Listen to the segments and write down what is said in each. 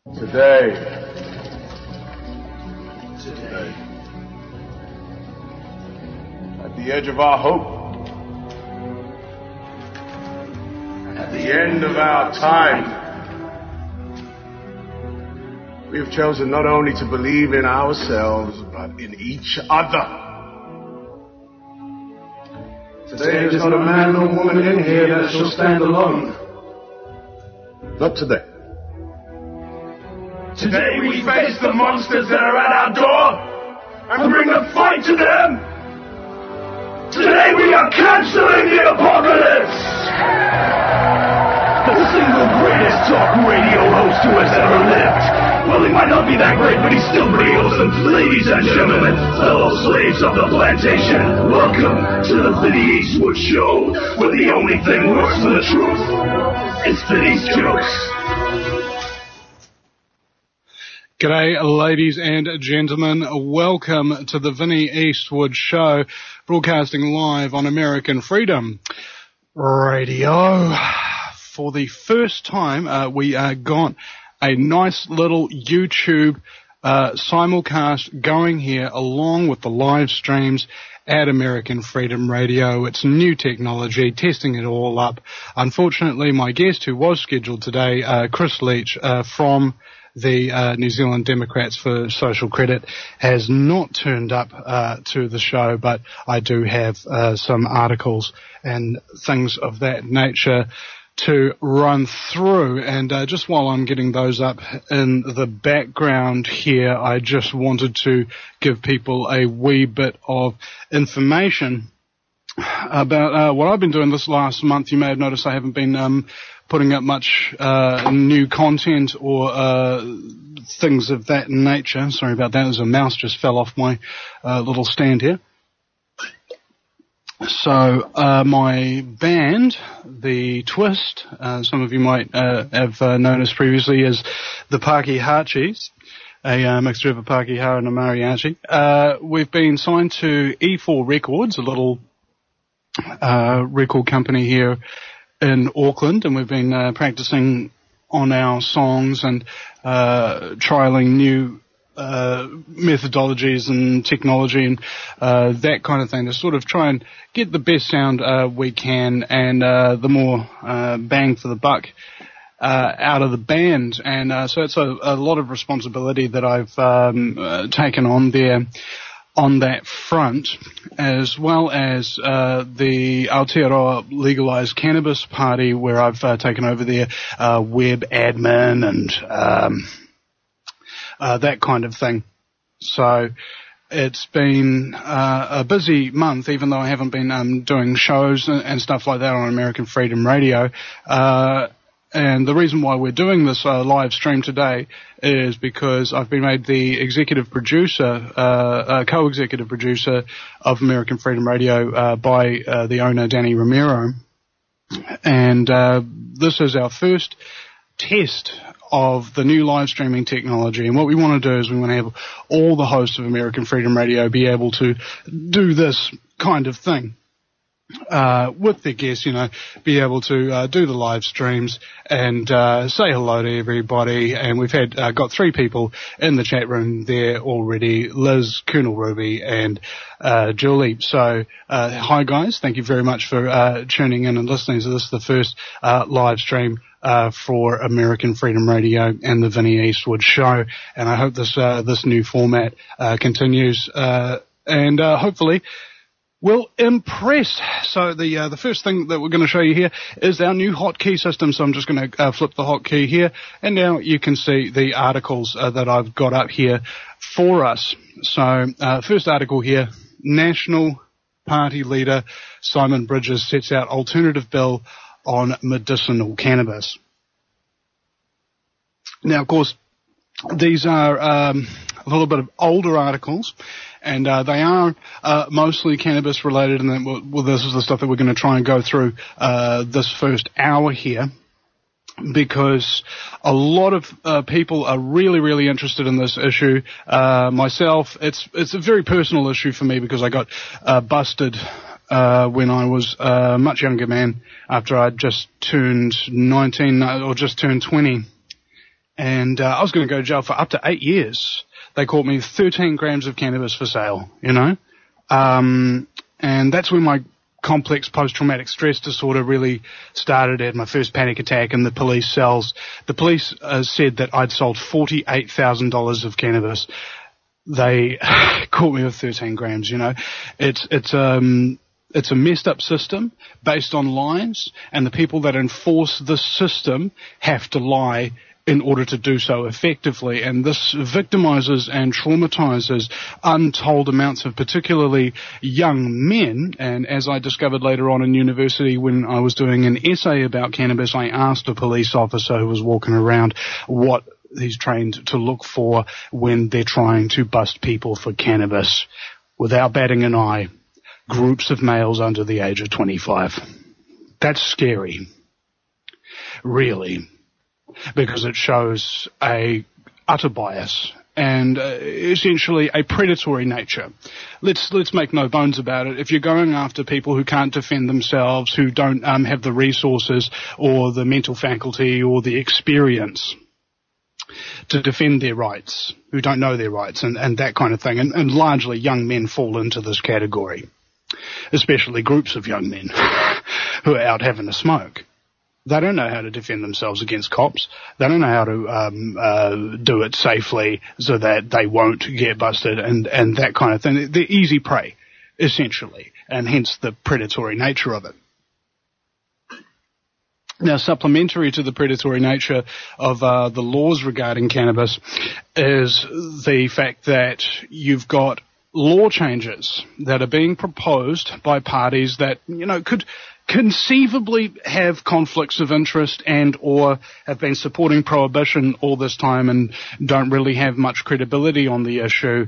Today, at the edge of our hope, at the end of our time, we have chosen not only to believe in ourselves, but in each other. Today there's not a man or woman in here that shall stand alone. Not today. Today we face the monsters that are at our door and bring the fight to them. Today we are canceling the apocalypse. The single greatest talk radio host who has ever lived. Well, he might not be that great, but he's still pretty awesome. Ladies and gentlemen, fellow slaves of the plantation, welcome to the Vinny Eastwood Show, where the only thing worse than the truth is Vinny's jokes. G'day, ladies and gentlemen. Welcome to the Vinny Eastwood Show, broadcasting live on American Freedom Radio. For the first time, we got a nice little YouTube simulcast going here along with the live streams at American Freedom Radio. It's new technology, testing it all up. Unfortunately, my guest who was scheduled today, Chris Leach from the New Zealand Democrats for Social Credit, has not turned up to the show, but I do have some articles and things of that nature to run through. And just while I'm getting those up in the background here, I just wanted to give people a wee bit of information about what I've been doing this last month. You may have noticed I haven't been putting up much new content or things of that nature. Sorry about that. There's a mouse just fell off my little stand here. So my band, The Twist, some of you might have noticed previously, is the Pakihachis, a mixture of a Pakeha and a mariachi. We've been signed to E4 Records, a little record company here in Auckland, and we've been practicing on our songs and trialing new methodologies and technology and that kind of thing to sort of try and get the best sound we can and the more bang for the buck out of the band. And so it's a lot of responsibility that I've taken on there on that front, as well as the Aotearoa Legalised Cannabis Party, where I've taken over their web admin and that kind of thing. So it's been a busy month, even though I haven't been doing shows and stuff like that on American Freedom Radio. And the reason why we're doing this live stream today is because I've been made the executive producer, co-executive producer of American Freedom Radio by the owner, Danny Romero. And this is our first test of the new live streaming technology. And what we want to do is we want to have all the hosts of American Freedom Radio be able to do this kind of thing. With their guests, you know, be able to do the live streams and say hello to everybody. And we've had got 3 people in the chat room there already, Liz, Colonel Ruby, and Julie. So hi guys, thank you very much for tuning in and listening to this, the first live stream for American Freedom Radio and the Vinny Eastwood Show. And I hope this new format continues and hopefully will impress. So the first thing that we're going to show you here is our new hotkey system. So I'm just going to flip the hotkey here, and now you can see the articles that I've got up here for us. So first article here, National Party leader Simon Bridges sets out alternative bill on medicinal cannabis. Now, of course, these are a little bit of older articles, and they are mostly cannabis related, and then, well, this is the stuff that we're going to try and go through this first hour here, because a lot of people are really, really interested in this issue. Myself, it's a very personal issue for me because I got busted when I was a much younger man after I'd just turned 19 or just turned 20. and I was going to go to jail for up to 8 years. They caught me 13 grams of cannabis for sale, you know. And that's when my complex post-traumatic stress disorder really started at my first panic attack in the police cells. The police said that I'd sold $48,000 of cannabis. They caught me with 13 grams, you know. It's a messed up system based on lies, and the people that enforce this system have to lie in order to do so effectively. And this victimizes and traumatizes untold amounts of particularly young men. And as I discovered later on in university when I was doing an essay about cannabis, I asked a police officer who was walking around what he's trained to look for when they're trying to bust people for cannabis. Without batting an eye, groups of males under the age of 25. That's scary. Really. Because it shows a utter bias and essentially a predatory nature. Let's make no bones about it. If you're going after people who can't defend themselves, who don't have the resources or the mental faculty or the experience to defend their rights, who don't know their rights and that kind of thing, and largely young men fall into this category, especially groups of young men who are out having a smoke. They don't know how to defend themselves against cops. They don't know how to do it safely so that they won't get busted and that kind of thing. They're easy prey, essentially, and hence the predatory nature of it. Now, supplementary to the predatory nature of the laws regarding cannabis is the fact that you've got law changes that are being proposed by parties that, you know, could conceivably have conflicts of interest and or have been supporting prohibition all this time and don't really have much credibility on the issue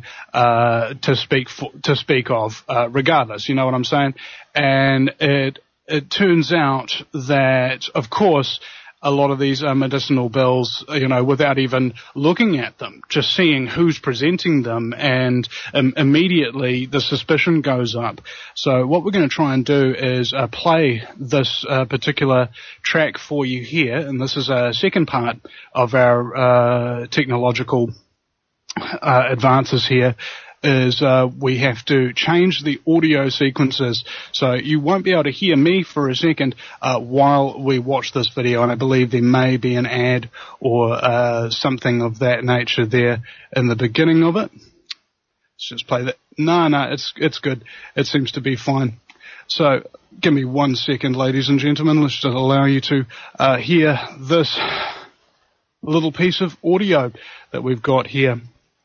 to speak of regardless, you know what I'm saying? And it turns out that, of course, a lot of these medicinal bills, you know, without even looking at them, just seeing who's presenting them, and immediately the suspicion goes up. So what we're going to try and do is play this particular track for you here, and this is a second part of our technological advances here. Is we have to change the audio sequences, so you won't be able to hear me for a second while we watch this video, and I believe there may be an ad or something of that nature there in the beginning of it. Let's just play that. No, it's good. It seems to be fine. So give me 1 second, ladies and gentlemen. Let's just allow you to hear this little piece of audio that we've got here.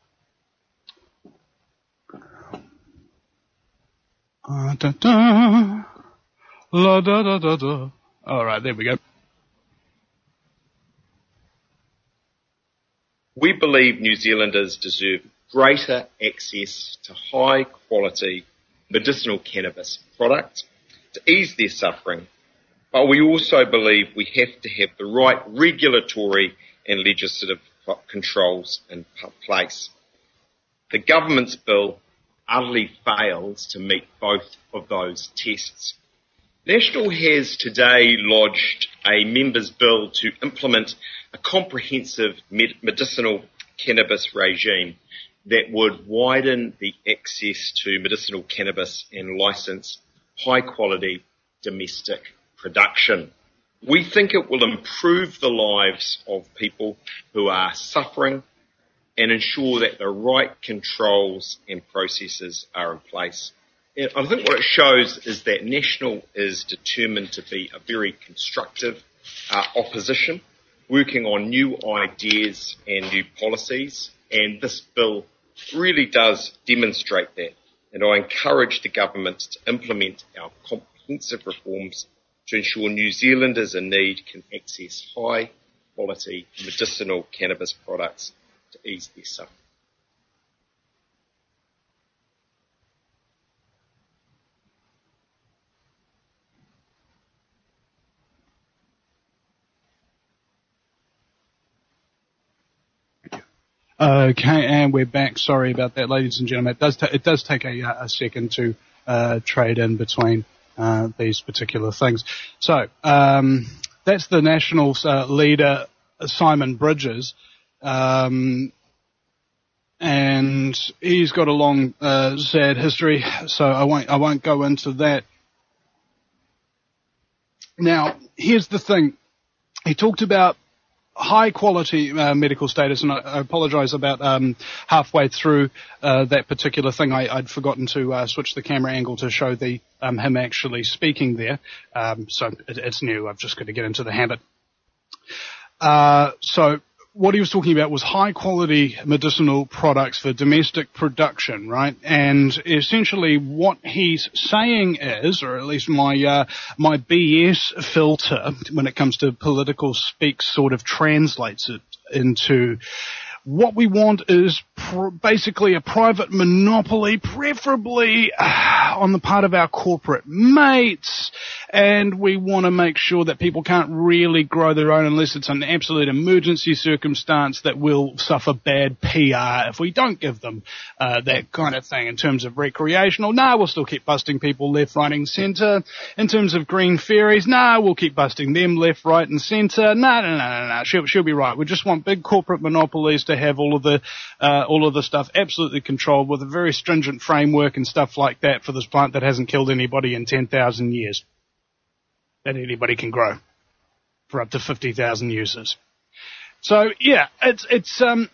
Da, da, la, da, da, da, da. All right, there we go. We believe New Zealanders deserve greater access to high-quality medicinal cannabis products to ease their suffering, but we also believe we have to have the right regulatory and legislative controls in place. The government's bill utterly fails to meet both of those tests. National has today lodged a members' bill to implement a comprehensive medicinal cannabis regime that would widen the access to medicinal cannabis and license high-quality domestic production. We think it will improve the lives of people who are suffering and ensure that the right controls and processes are in place. And I think what it shows is that National is determined to be a very constructive opposition, working on new ideas and new policies, and this bill really does demonstrate that. And I encourage the government to implement our comprehensive reforms to ensure New Zealanders in need can access high-quality medicinal cannabis products to ease their suffering. Okay, and we're back. Sorry about that, ladies and gentlemen. It does take a second to trade in between these particular things. So that's the Nationals leader, Simon Bridges, And he's got a long, sad history, so I won't go into that. Now, here's the thing. He talked about high quality medical status, and I apologize about halfway through that particular thing. I'd forgotten to switch the camera angle to show the him actually speaking there. So it's new. I've just got to get into the habit. So what he was talking about was high quality medicinal products for domestic production, right? And essentially what he's saying is, or at least my BS filter when it comes to political speak sort of translates it into what we want is basically a private monopoly, preferably on the part of our corporate mates, and we want to make sure that people can't really grow their own unless it's an absolute emergency circumstance that will suffer bad PR if we don't give them that kind of thing. In terms of recreational, we'll still keep busting people left, right and centre. In terms of green fairies, we'll keep busting them left, right and centre. No. She'll be right. We just want big corporate monopolies to have all of the stuff absolutely controlled with a very stringent framework and stuff like that for this plant that hasn't killed anybody in 10,000 years. That anybody can grow for up to 50,000 users. So yeah, it's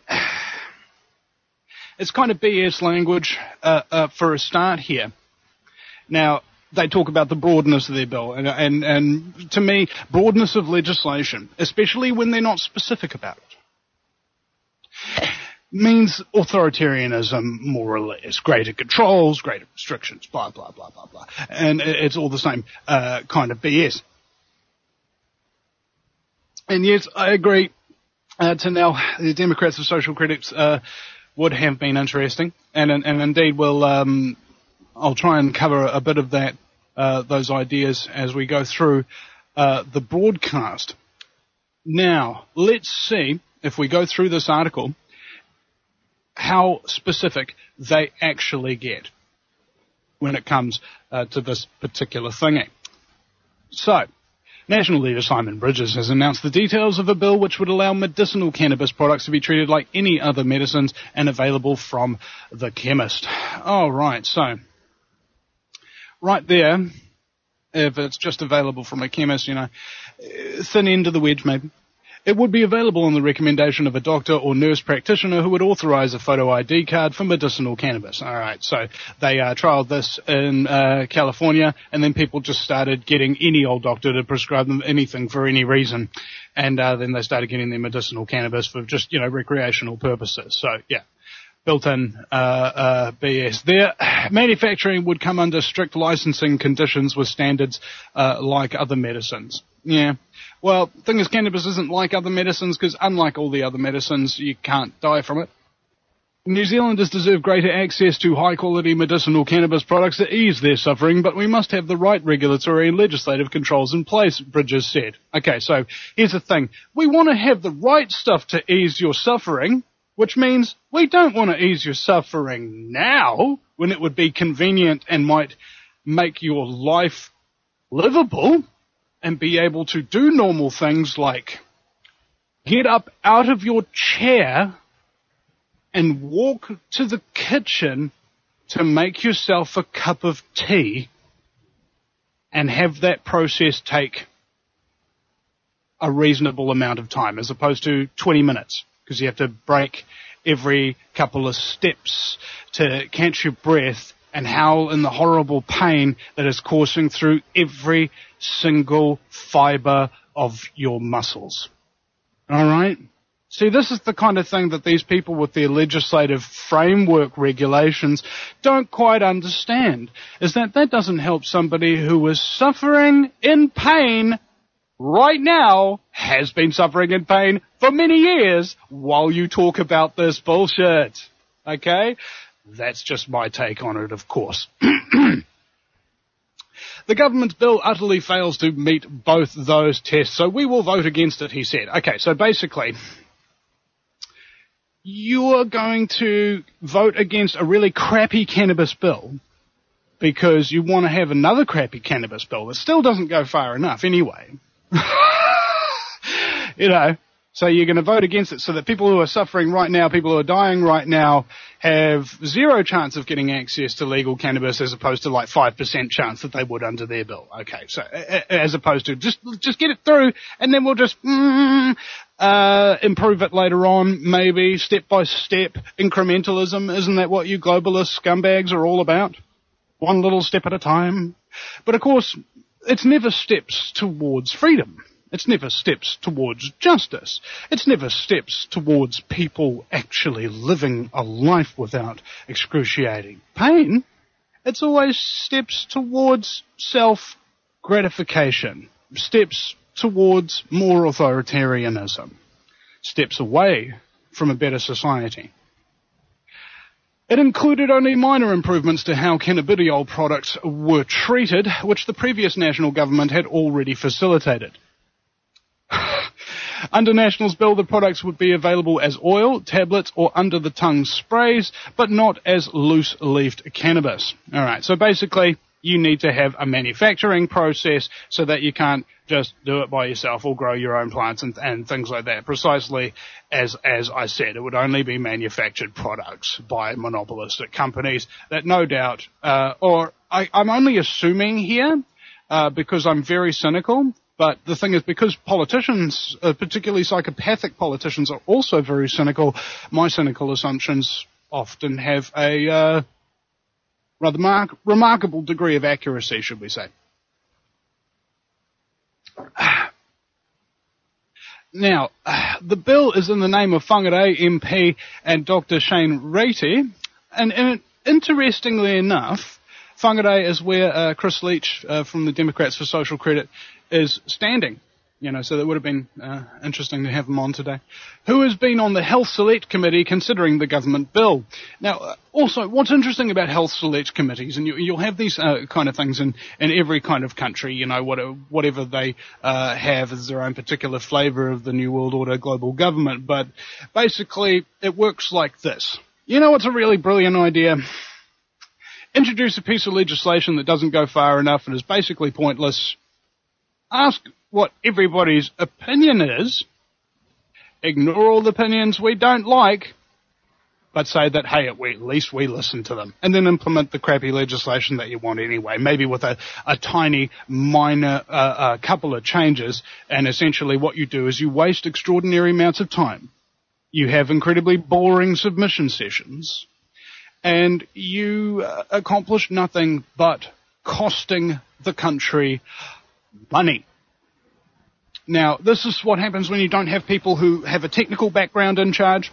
kind of BS language for a start here. Now they talk about the broadness of their bill, and to me, broadness of legislation, especially when they're not specific about it, means authoritarianism, more or less. Greater controls, greater restrictions, blah, blah, blah, blah, blah. And it's all the same kind of BS. And yes, I agree. To now, the Democrats and social critics would have been interesting. And indeed, I'll try and cover a bit of that, those ideas as we go through the broadcast. Now, let's see, if we go through this article, how specific they actually get when it comes to this particular thingy. So, National Leader Simon Bridges has announced the details of a bill which would allow medicinal cannabis products to be treated like any other medicines and available from the chemist. All right, so right there, if it's just available from a chemist, thin end of the wedge maybe. It would be available on the recommendation of a doctor or nurse practitioner who would authorize a photo ID card for medicinal cannabis. All right, so they trialed this in California, and then people just started getting any old doctor to prescribe them anything for any reason. And then they started getting their medicinal cannabis for just, recreational purposes. So, yeah, built-in BS there. Manufacturing would come under strict licensing conditions with standards like other medicines. Yeah. Well, the thing is, cannabis isn't like other medicines because unlike all the other medicines, you can't die from it. New Zealanders deserve greater access to high-quality medicinal cannabis products to ease their suffering, but we must have the right regulatory and legislative controls in place, Bridges said. Okay, so here's the thing. We want to have the right stuff to ease your suffering, which means we don't want to ease your suffering now when it would be convenient and might make your life livable and be able to do normal things like get up out of your chair and walk to the kitchen to make yourself a cup of tea and have that process take a reasonable amount of time as opposed to 20 minutes because you have to break every couple of steps to catch your breath and howl in the horrible pain that is coursing through every single fiber of your muscles. All right? See, this is the kind of thing that these people with their legislative framework regulations don't quite understand, is that doesn't help somebody who is suffering in pain right now, has been suffering in pain for many years while you talk about this bullshit. Okay? That's just my take on it, of course. The government's bill utterly fails to meet both those tests, so we will vote against it, he said. Okay, so basically, you're going to vote against a really crappy cannabis bill because you want to have another crappy cannabis bill that still doesn't go far enough anyway. So you're going to vote against it so that people who are suffering right now, people who are dying right now, have zero chance of getting access to legal cannabis as opposed to like 5% chance that they would under their bill. Okay, so as opposed to just get it through and then we'll just improve it later on, maybe step by step incrementalism. Isn't that what you globalist scumbags are all about? One little step at a time. But of course, it's never steps towards freedom. It's never steps towards justice. It's never steps towards people actually living a life without excruciating pain. It's always steps towards self-gratification, steps towards more authoritarianism, steps away from a better society. It included only minor improvements to how cannabidiol products were treated, which the previous national government had already facilitated. Under National's bill, the products would be available as oil, tablets, or under-the-tongue sprays, but not as loose-leafed cannabis. All right, so basically, you need to have a manufacturing process so that you can't just do it by yourself or grow your own plants and things like that. Precisely as I said, it would only be manufactured products by monopolistic companies that no doubt, I'm only assuming here, because I'm very cynical. But the thing is, because politicians, particularly psychopathic politicians, are also very cynical, my cynical assumptions often have a rather remarkable degree of accuracy, should we say. Now, the bill is in the name of Whangarei MP and Dr. Shane Reti, and interestingly enough, Whangarei is where Chris Leach from the Democrats for Social Credit is standing. You know, so that would have been interesting to have him on today. Who has been on the Health Select Committee considering the government bill. Now, also, what's interesting about Health Select Committees, and you'll have these kind of things in every kind of country, you know, whatever they have as their own particular flavour of the New World Order global government, but basically it works like this. You know what's a really brilliant idea? Introduce a piece of legislation that doesn't go far enough and is basically pointless. Ask what everybody's opinion is. Ignore all the opinions we don't like, but say that, hey, at least we listen to them. And then implement the crappy legislation that you want anyway, maybe with a tiny, minor couple of changes. And essentially what you do is you waste extraordinary amounts of time. You have incredibly boring submission sessions. And you accomplish nothing but costing the country money. Now, this is what happens when you don't have people who have a technical background in charge.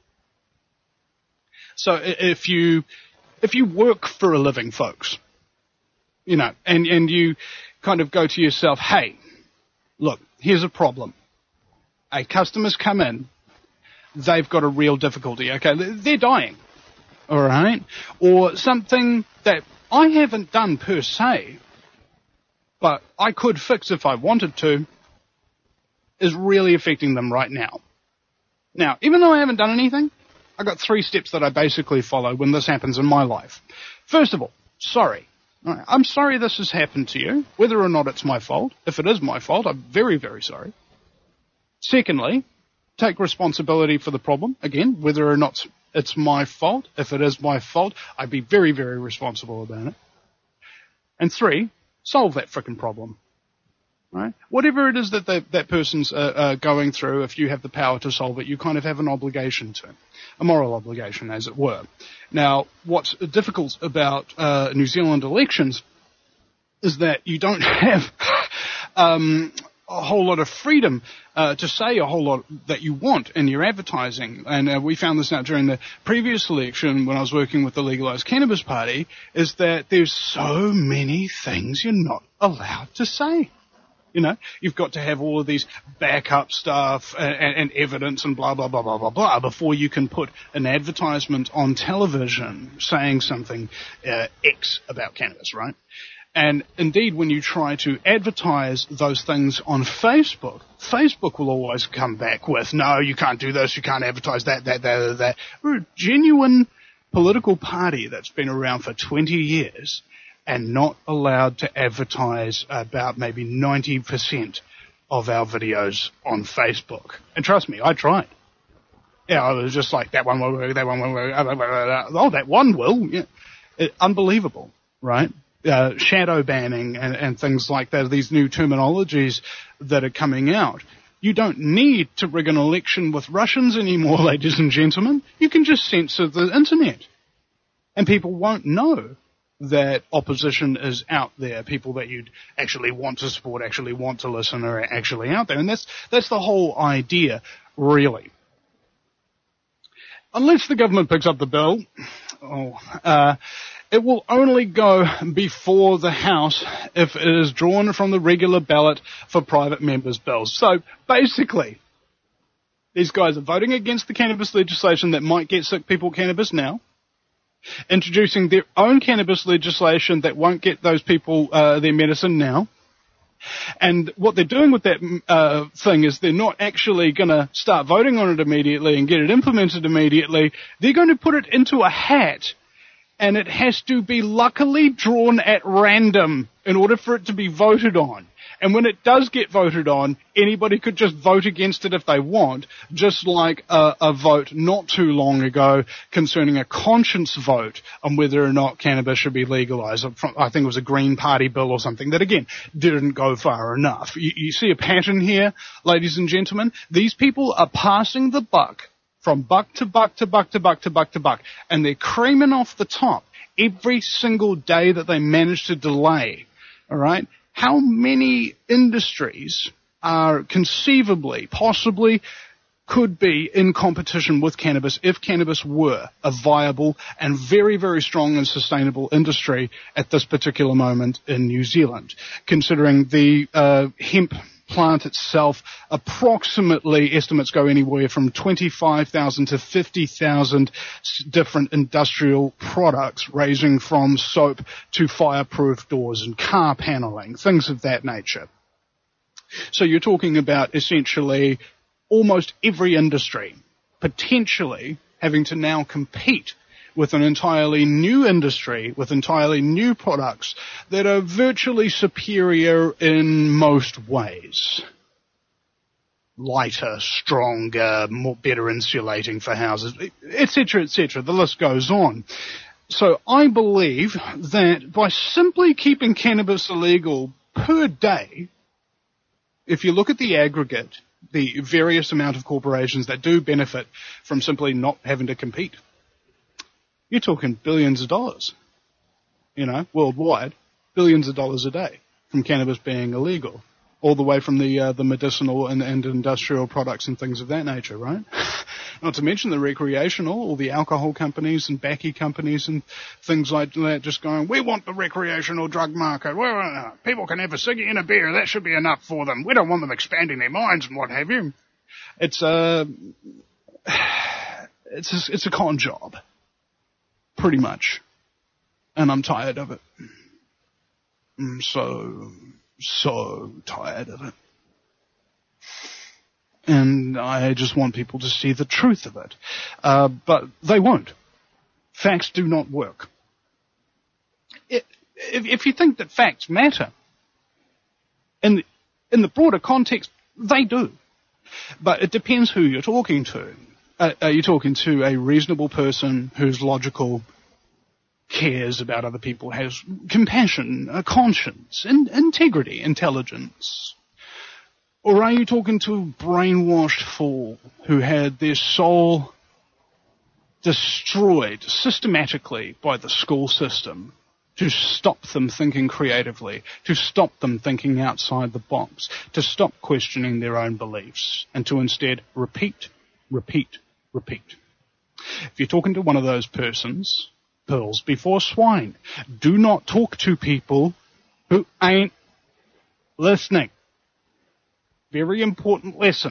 So if you work for a living, folks, you know, and you kind of go to yourself, hey, look, here's a problem. A customer's come in, they've got a real difficulty, okay, they're dying. All right, or something that I haven't done per se, but I could fix if I wanted to, is really affecting them right now. Now, even though I haven't done anything, I've got 3 steps that I basically follow when this happens in my life. First of all, sorry. All right, I'm sorry this has happened to you, whether or not it's my fault. If it is my fault, I'm very, very sorry. Secondly, take responsibility for the problem. Again, whether or not it's my fault. If it is my fault, I'd be very, very responsible about it. And 3, solve that frickin' problem. Right? Whatever it is that that person's going through, if you have the power to solve it, you kind of have an obligation to. A moral obligation, as it were. Now, what's difficult about New Zealand elections is that you don't have a whole lot of freedom to say a whole lot that you want in your advertising. And we found this out during the previous election when I was working with the Legalised Cannabis Party, is that there's so many things you're not allowed to say. You know, you've got to have all of these backup stuff and evidence and blah, blah, blah, blah, blah, blah, before you can put an advertisement on television saying something X about cannabis, right? And indeed, when you try to advertise those things on Facebook, Facebook will always come back with, no, you can't do this, you can't advertise that. We're a genuine political party that's been around for 20 years and not allowed to advertise about maybe 90% of our videos on Facebook. And trust me, I tried. Yeah, I was just like, that one will work, that one will work, oh, that one will. Yeah. Unbelievable, right? Shadow banning and things like that, these new terminologies that are coming out. You don't need to rig an election with Russians anymore, ladies and gentlemen. You can just censor the internet. And people won't know that opposition is out there. People that you'd actually want to support, actually want to listen, are actually out there. And that's the whole idea, really. Unless the government picks up the bill, it will only go before the House if it is drawn from the regular ballot for private members' bills. So basically, these guys are voting against the cannabis legislation that might get sick people cannabis now, introducing their own cannabis legislation that won't get those people their medicine now. And what they're doing with that thing is they're not actually going to start voting on it immediately and get it implemented immediately. They're going to put it into a hat, and it has to be luckily drawn at random in order for it to be voted on. And when it does get voted on, anybody could just vote against it if they want, just like a vote not too long ago concerning a conscience vote on whether or not cannabis should be legalized. I think it was a Green Party bill or something that, again, didn't go far enough. You see a pattern here, ladies and gentlemen? These people are passing the buck from buck to buck to buck to buck to buck to buck, and they're creaming off the top every single day that they manage to delay, all right? How many industries are conceivably, possibly, could be in competition with cannabis if cannabis were a viable and very, very strong and sustainable industry at this particular moment in New Zealand, considering the hemp plant itself, approximately estimates go anywhere from 25,000 to 50,000 different industrial products, ranging from soap to fireproof doors and car paneling, things of that nature. So you're talking about essentially almost every industry potentially having to now compete with an entirely new industry, with entirely new products that are virtually superior in most ways. Lighter, stronger, better insulating for houses, etc., etc. The list goes on. So I believe that by simply keeping cannabis illegal per day, if you look at the aggregate, the various amount of corporations that do benefit from simply not having to compete, you're talking billions of dollars, worldwide, billions of dollars a day from cannabis being illegal, all the way from the medicinal and industrial products and things of that nature, right? Not to mention the recreational, all the alcohol companies and baccy companies and things like that just going, we want the recreational drug market. Well, people can have a ciggy and a beer. That should be enough for them. We don't want them expanding their minds and what have you. It's a con job. Pretty much. And I'm tired of it. I'm so tired of it. And I just want people to see the truth of it. But they won't. Facts do not work. If you think that facts matter, in the broader context, they do. But it depends who you're talking to. Are you talking to a reasonable person who's logical, cares about other people, has compassion, a conscience, integrity, intelligence? Or are you talking to a brainwashed fool who had their soul destroyed systematically by the school system to stop them thinking creatively, to stop them thinking outside the box, to stop questioning their own beliefs, and to instead repeat? If you're talking to one of those persons, pearls before swine. Do not talk to people who ain't listening. Very important lesson.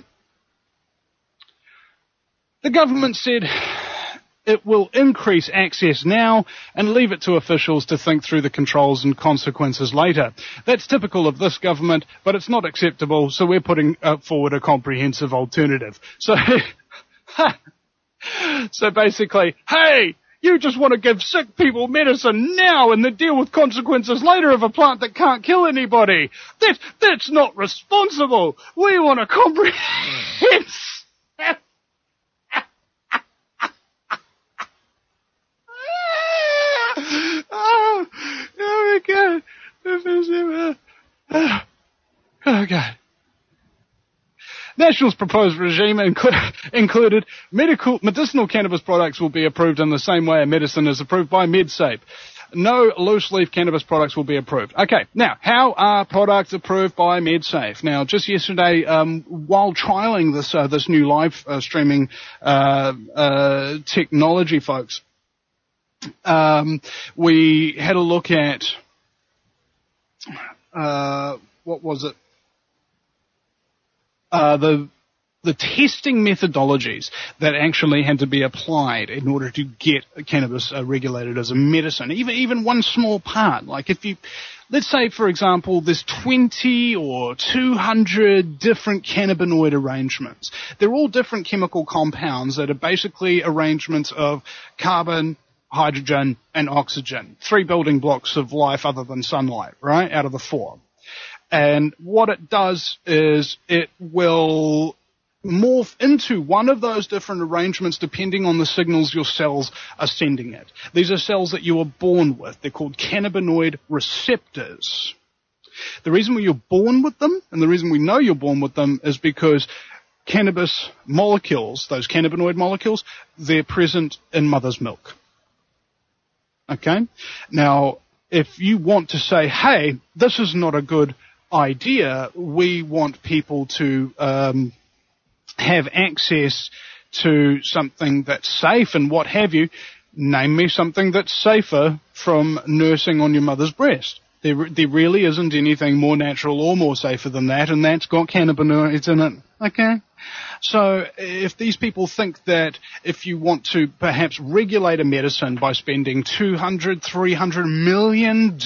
The government said it will increase access now and leave it to officials to think through the controls and consequences later. That's typical of this government, but it's not acceptable, so we're putting forward a comprehensive alternative. So basically, hey, You just want to give sick people medicine now and then deal with consequences later of a plant that can't kill anybody. That's not responsible. We want a comprehensive... Oh my God. Oh God. National's proposed regime included medicinal cannabis products will be approved in the same way a medicine is approved by MedSafe. No loose-leaf cannabis products will be approved. Okay, now, how are products approved by MedSafe? Now, just yesterday, while trialing this new live streaming technology, folks, we had a look at what was it? The testing methodologies that actually had to be applied in order to get cannabis regulated as a medicine. Even one small part, like if you, let's say for example, there's 20 or 200 different cannabinoid arrangements. They're all different chemical compounds that are basically arrangements of carbon, hydrogen, and oxygen. 3 building blocks of life other than sunlight, right, out of the 4. And what it does is it will morph into one of those different arrangements depending on the signals your cells are sending it. These are cells that you are born with. They're called cannabinoid receptors. The reason why you're born with them, and the reason we know you're born with them, is because cannabis molecules, those cannabinoid molecules, they're present in mother's milk. Okay? Now, if you want to say, hey, this is not a good idea, we want people to have access to something that's safe and what have you, name me something that's safer from nursing on your mother's breast. There really isn't anything more natural or more safer than that, and that's got cannabinoids in it. Okay? So if these people think that if you want to perhaps regulate a medicine by spending $200, $300 million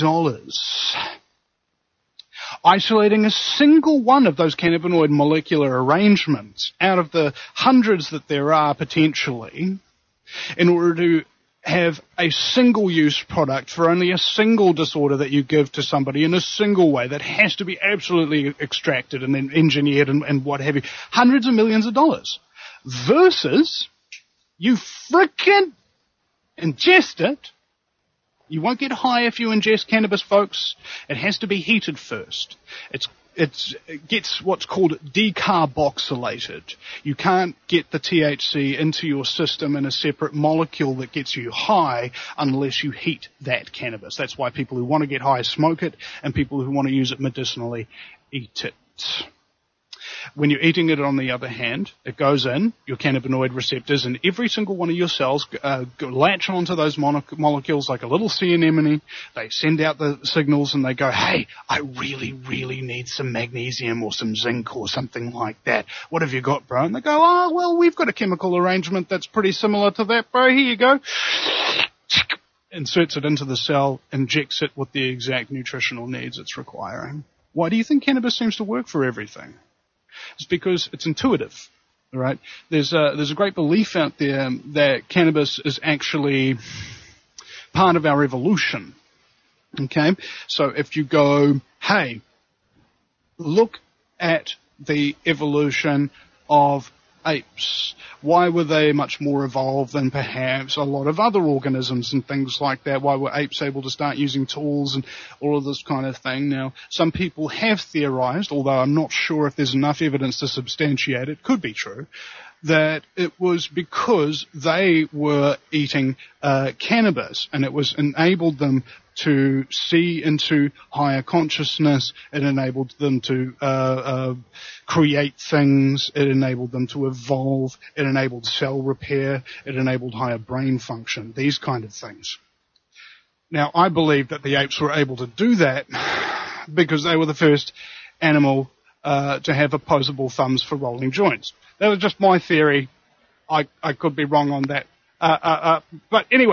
isolating a single one of those cannabinoid molecular arrangements out of the hundreds that there are potentially in order to have a single-use product for only a single disorder that you give to somebody in a single way that has to be absolutely extracted and then engineered and what have you, hundreds of millions of dollars, versus you frickin' ingest it. You won't get high if you ingest cannabis, folks. It has to be heated first. It gets what's called decarboxylated. You can't get the THC into your system in a separate molecule that gets you high unless you heat that cannabis. That's why people who want to get high smoke it, and people who want to use it medicinally eat it. When you're eating it, on the other hand, it goes in, your cannabinoid receptors, and every single one of your cells latch onto those molecules like a little sea anemone. They send out the signals and they go, hey, I really, really need some magnesium or some zinc or something like that. What have you got, bro? And they go, oh, well, we've got a chemical arrangement that's pretty similar to that, bro. Here you go. Inserts it into the cell, injects it with the exact nutritional needs it's requiring. Why do you think cannabis seems to work for everything? It's because it's intuitive, right? There's a great belief out there that cannabis is actually part of our evolution, okay? So if you go, hey, look at the evolution of apes. Why were they much more evolved than perhaps a lot of other organisms and things like that? Why were apes able to start using tools and all of this kind of thing? Now, some people have theorized, although I'm not sure if there's enough evidence to substantiate it, could be true, that it was because they were eating cannabis, and it was enabled them to see into higher consciousness. It enabled them to create things. It enabled them to evolve. It enabled cell repair. It enabled higher brain function, these kind of things. Now, I believe that the apes were able to do that because they were the first animal to have opposable thumbs for rolling joints. That was just my theory. I could be wrong on that. But anyway,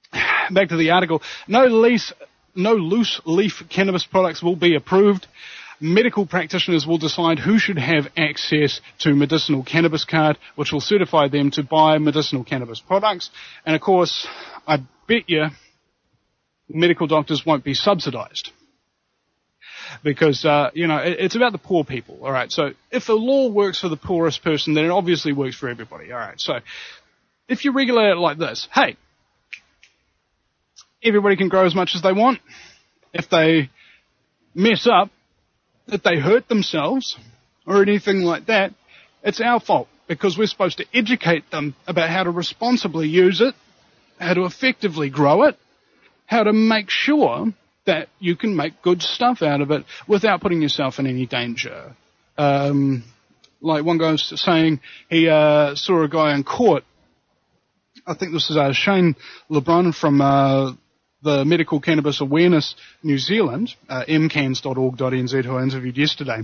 back to the article. No loose leaf cannabis products will be approved. medical practitioners will decide who should have access to medicinal cannabis card, which will certify them to buy medicinal cannabis products. And of course, I bet you medical doctors won't be subsidized. Because, it's about the poor people, all right? So if the law works for the poorest person, then it obviously works for everybody, all right? So if you regulate it like this, hey, everybody can grow as much as they want. If they mess up, if they hurt themselves or anything like that, it's our fault because we're supposed to educate them about how to responsibly use it, how to effectively grow it, how to make sure that you can make good stuff out of it without putting yourself in any danger. Like one guy was saying, he saw a guy in court. I think this is Shane LeBrun from the Medical Cannabis Awareness New Zealand, mcans.org.nz, who I interviewed yesterday.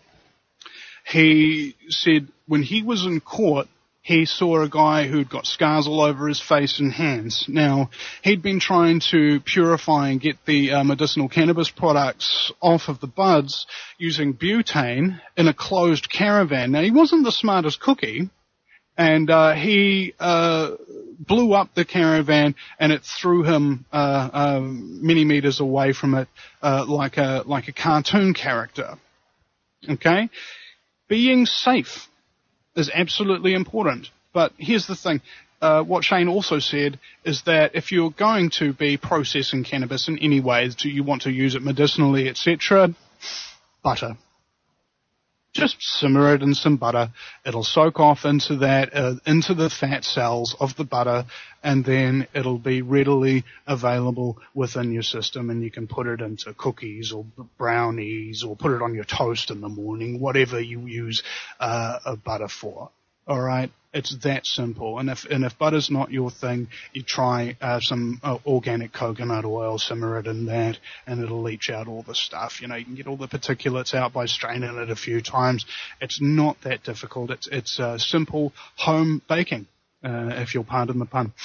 He said when he was in court, he saw a guy who'd got scars all over his face and hands. Now, he'd been trying to purify and get the medicinal cannabis products off of the buds using butane in a closed caravan. Now, he wasn't the smartest cookie, and he blew up the caravan, and it threw him many meters away from it like a cartoon character. Okay? Being safe is absolutely important. But here's the thing. What Shane also said is that if you're going to be processing cannabis in any way, you want to use it medicinally, etc., butter. Just simmer it in some butter. It'll soak off into the fat cells of the butter, and then it'll be readily available within your system, and you can put it into cookies or brownies or put it on your toast in the morning, whatever you use butter for. All right? It's that simple. And if butter's not your thing, you try some organic coconut oil, simmer it in that, and it'll leach out all the stuff. You can get all the particulates out by straining it a few times. It's not that difficult. It's simple home baking, if you'll pardon the pun.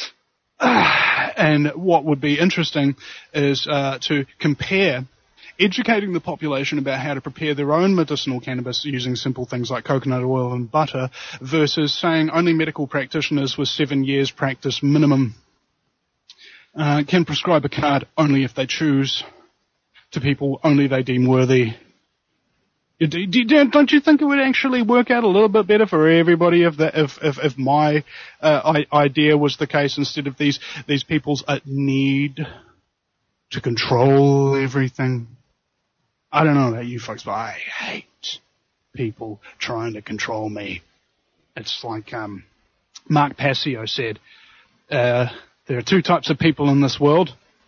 And what would be interesting is to compare educating the population about how to prepare their own medicinal cannabis using simple things like coconut oil and butter versus saying only medical practitioners with 7 years practice minimum can prescribe a card only if they choose to people only they deem worthy. Don't you think it would actually work out a little bit better for everybody if my idea was the case instead of these people's need to control everything? I don't know about you folks, but I hate people trying to control me. It's like Mark Passio said, there are two types of people in this world.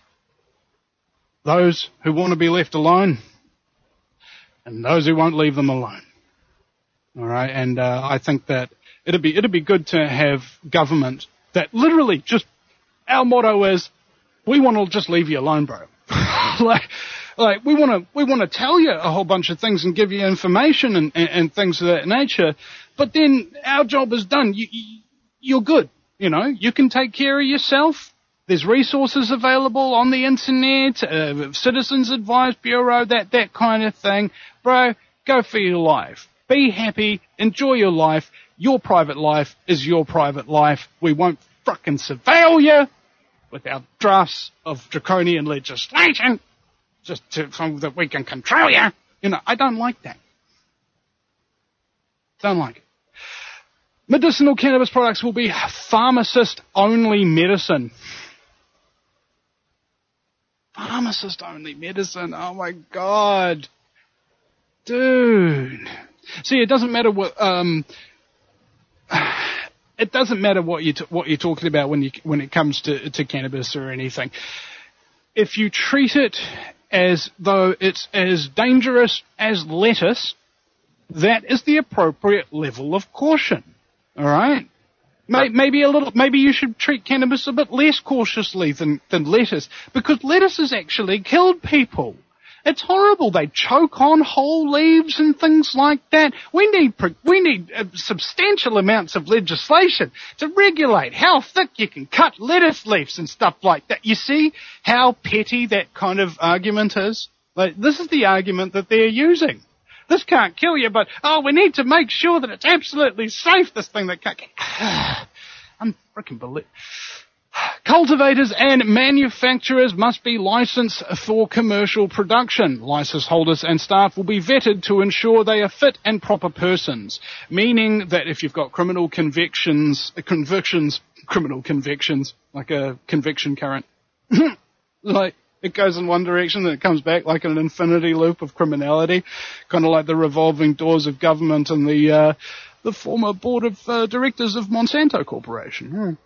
Those who want to be left alone and those who won't leave them alone. All right, and I think that it'd be good to have government that literally just our motto is we want to just leave you alone, bro. Like we want to tell you a whole bunch of things and give you information and things of that nature, but then our job is done. You're good. You can take care of yourself. There's resources available on the internet, Citizens Advice Bureau, that kind of thing. Bro, go for your life. Be happy. Enjoy your life. Your private life is your private life. We won't fucking surveil you with our drafts of draconian legislation just so that we can control you. I don't like that. Don't like it. Medicinal cannabis products will be pharmacist-only medicine. Pharmacist-only medicine. Oh, my God. Dude. See, it doesn't matter what... it doesn't matter what you're talking about when it comes to cannabis or anything. If you treat it as though it's as dangerous as lettuce, that is the appropriate level of caution. All right? Maybe you should treat cannabis a bit less cautiously than lettuce, because lettuce has actually killed people. It's horrible. They choke on whole leaves and things like that. We need substantial amounts of legislation to regulate how thick you can cut lettuce leaves and stuff like that. You see how petty that kind of argument is? Like, this is the argument that they're using. This can't kill you, but, we need to make sure that it's absolutely safe, this thing that can't... I'm freaking believe... Cultivators and manufacturers must be licensed for commercial production. License holders and staff will be vetted to ensure they are fit and proper persons, meaning that if you've got criminal convictions, like a conviction current, like it goes in one direction and it comes back like an infinity loop of criminality, kind of like the revolving doors of government and the former board of directors of Monsanto Corporation.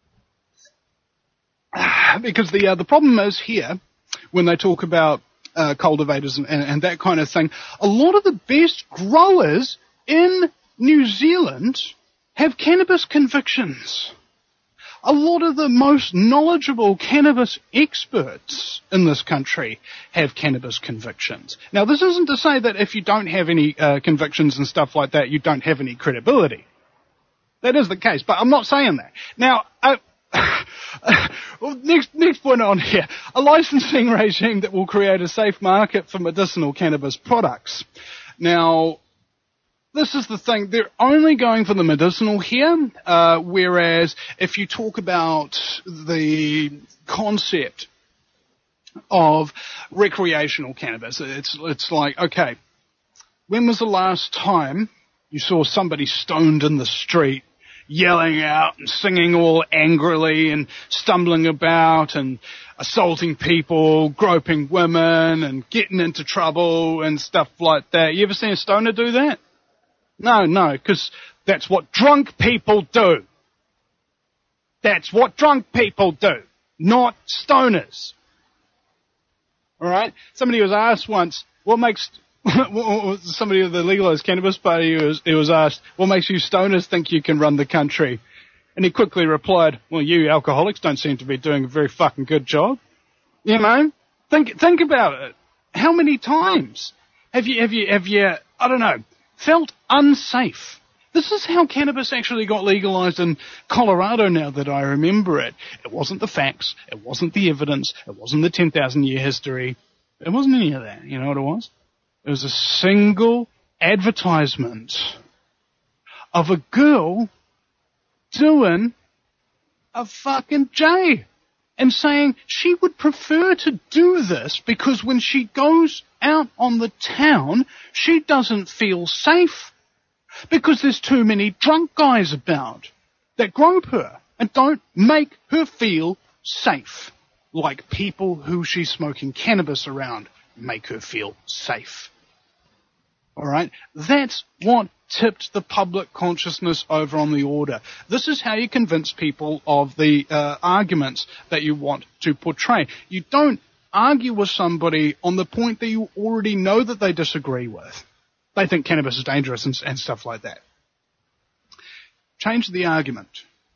Because the problem is here, when they talk about cultivators and that kind of thing, a lot of the best growers in New Zealand have cannabis convictions. A lot of the most knowledgeable cannabis experts in this country have cannabis convictions. Now, this isn't to say that if you don't have any convictions and stuff like that, you don't have any credibility. That is the case, but I'm not saying that. Now, well, next point on here, a licensing regime that will create a safe market for medicinal cannabis products. Now, this is the thing, they're only going for the medicinal here, whereas if you talk about the concept of recreational cannabis, it's like, okay, when was the last time you saw somebody stoned in the street yelling out and singing all angrily and stumbling about and assaulting people, groping women and getting into trouble and stuff like that? You ever seen a stoner do that? No, because that's what drunk people do. That's what drunk people do, not stoners. Alright? Somebody was asked once, what makes... somebody of the legalized cannabis party who was asked, what makes you stoners think you can run the country? And he quickly replied, well, you alcoholics don't seem to be doing a very fucking good job. You know? Think about it. How many times have you, I don't know, felt unsafe? This is how cannabis actually got legalized in Colorado, now that I remember it. It wasn't the facts, it wasn't the evidence, it wasn't the 10,000 year history. It wasn't any of that. You know what it was? It was a single advertisement of a girl doing a fucking J and saying she would prefer to do this because when she goes out on the town, she doesn't feel safe because there's too many drunk guys about that grope her and don't make her feel safe, like people who she's smoking cannabis around make her feel safe. All right? That's what tipped the public consciousness over on the order. This is how you convince people of the arguments that you want to portray. You don't argue with somebody on the point that you already know that they disagree with. They think cannabis is dangerous and stuff like that. Change the argument.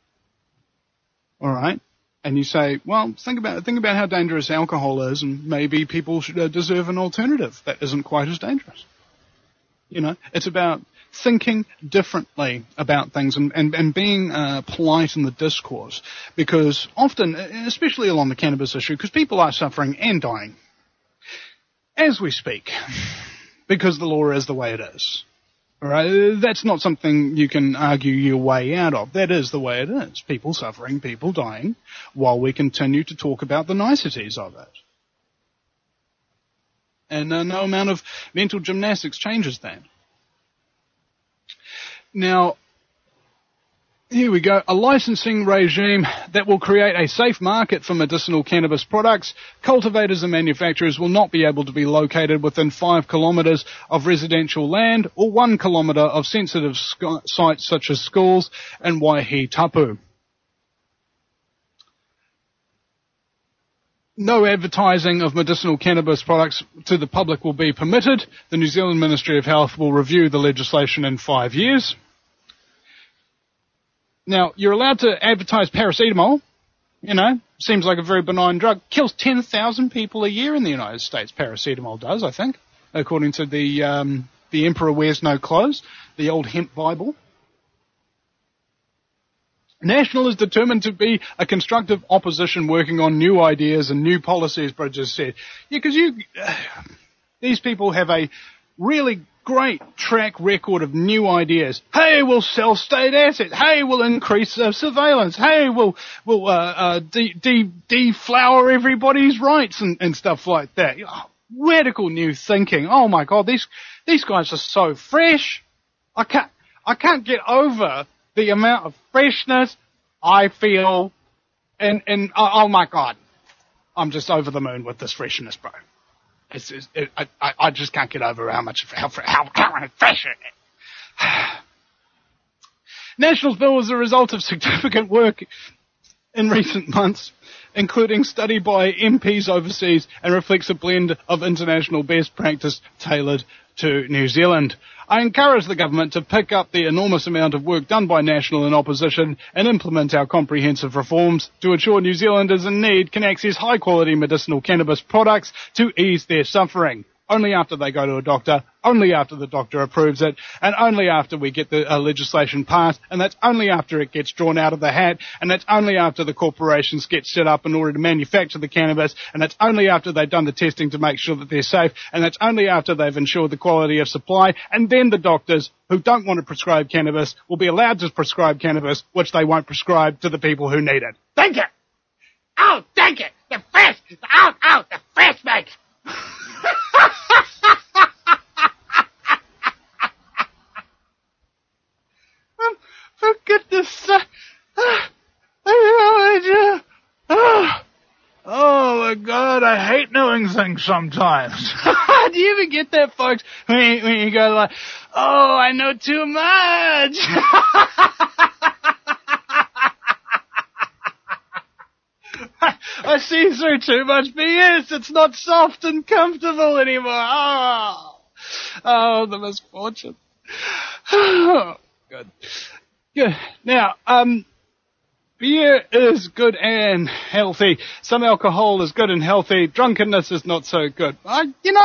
All right? And you say, well, think about how dangerous alcohol is, and maybe people should deserve an alternative that isn't quite as dangerous. You know, it's about thinking differently about things and being polite in the discourse, because often, especially along the cannabis issue, because people are suffering and dying as we speak, because the law is the way it is. All right, that's not something you can argue your way out of. That is the way it is. People suffering, people dying, while we continue to talk about the niceties of it. And no amount of mental gymnastics changes that. Now, here we go. A licensing regime that will create a safe market for medicinal cannabis products. Cultivators and manufacturers will not be able to be located within 5 kilometres of residential land or 1 kilometre of sensitive sites such as schools and Waihi Tapu. No advertising of medicinal cannabis products to the public will be permitted. The New Zealand Ministry of Health will review the legislation in 5 years. Now, you're allowed to advertise paracetamol. You know, seems like a very benign drug. Kills 10,000 people a year in the United States, paracetamol does, I think, according to the Emperor Wears No Clothes, the old hemp Bible. National is determined to be a constructive opposition working on new ideas and new policies, Bridges said. Yeah, because These people have a really great track record of new ideas. Hey, we'll sell state assets. Hey, we'll increase surveillance. Hey, we'll deflower everybody's rights and stuff like that. Radical new thinking. Oh my God, these guys are so fresh. I can't get over the amount of freshness I feel. And oh my God, I'm just over the moon with this freshness, bro. I just can't get over how fresh it is. Nationals bill was a result of significant work in recent months, including study by MPs overseas, and reflects a blend of international best practice tailored to New Zealand. I encourage the government to pick up the enormous amount of work done by National and opposition and implement our comprehensive reforms to ensure New Zealanders in need can access high-quality medicinal cannabis products to ease their suffering. Only after they go to a doctor, only after the doctor approves it, and only after we get the legislation passed, and that's only after it gets drawn out of the hat, and that's only after the corporations get set up in order to manufacture the cannabis, and that's only after they've done the testing to make sure that they're safe, and that's only after they've ensured the quality of supply, and then the doctors who don't want to prescribe cannabis will be allowed to prescribe cannabis, which they won't prescribe to the people who need it. Thank you! Oh, thank you! The fresh! The fresh, mate! For goodness sake. Oh my God, I hate knowing things sometimes. Do you ever get that, folks? When you go like, oh, I know too much. I see through too much BS. It's not soft and comfortable anymore. Oh, the misfortune. Oh, good. Good. Now, beer is good and healthy. Some alcohol is good and healthy. Drunkenness is not so good. I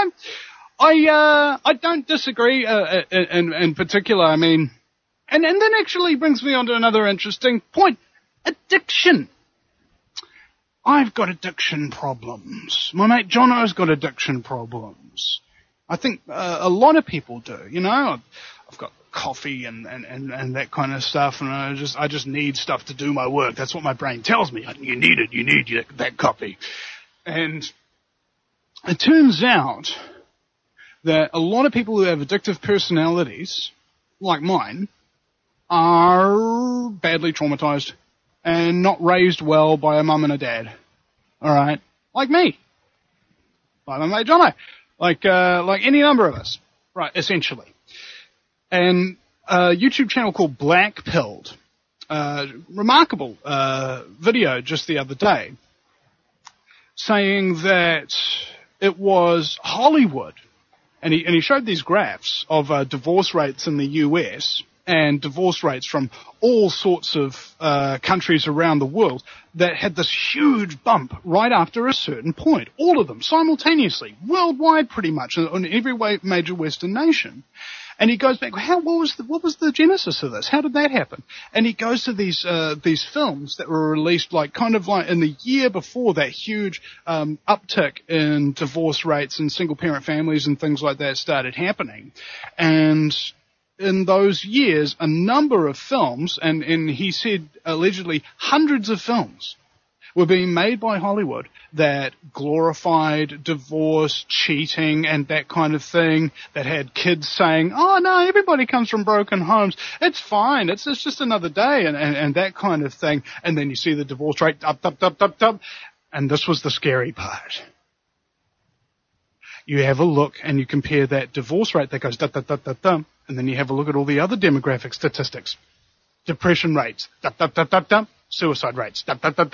don't disagree in particular. I mean, and that actually brings me on to another interesting point. Addiction. I've got addiction problems. My mate Jono's got addiction problems. I think a lot of people do. You know, I've got coffee and that kind of stuff, and I just need stuff to do my work. That's what my brain tells me. You need that coffee. And it turns out that a lot of people who have addictive personalities, like mine, are badly traumatized and not raised well by a mum and a dad. All right, like me, like my mate Jono, like any number of us, right? Essentially. And a YouTube channel called Black Pilled, remarkable video just the other day, saying that it was Hollywood, and he showed these graphs of divorce rates in the US and divorce rates from all sorts of countries around the world that had this huge bump right after a certain point. All of them simultaneously, worldwide pretty much, in every major Western nation. And he goes back, what was the genesis of this? How did that happen? And he goes to these films that were released kind of in the year before that huge uptick in divorce rates and single parent families and things like that started happening. And in those years, a number of films, and he said allegedly hundreds of films, were being made by Hollywood that glorified divorce, cheating, and that kind of thing, that had kids saying, oh no, everybody comes from broken homes, it's fine, it's just another day, and that kind of thing. And then you see the divorce rate up, and this was the scary part. You have a look and you compare that divorce rate that goes and then you have a look at all the other demographic statistics. Depression rates, suicide rates,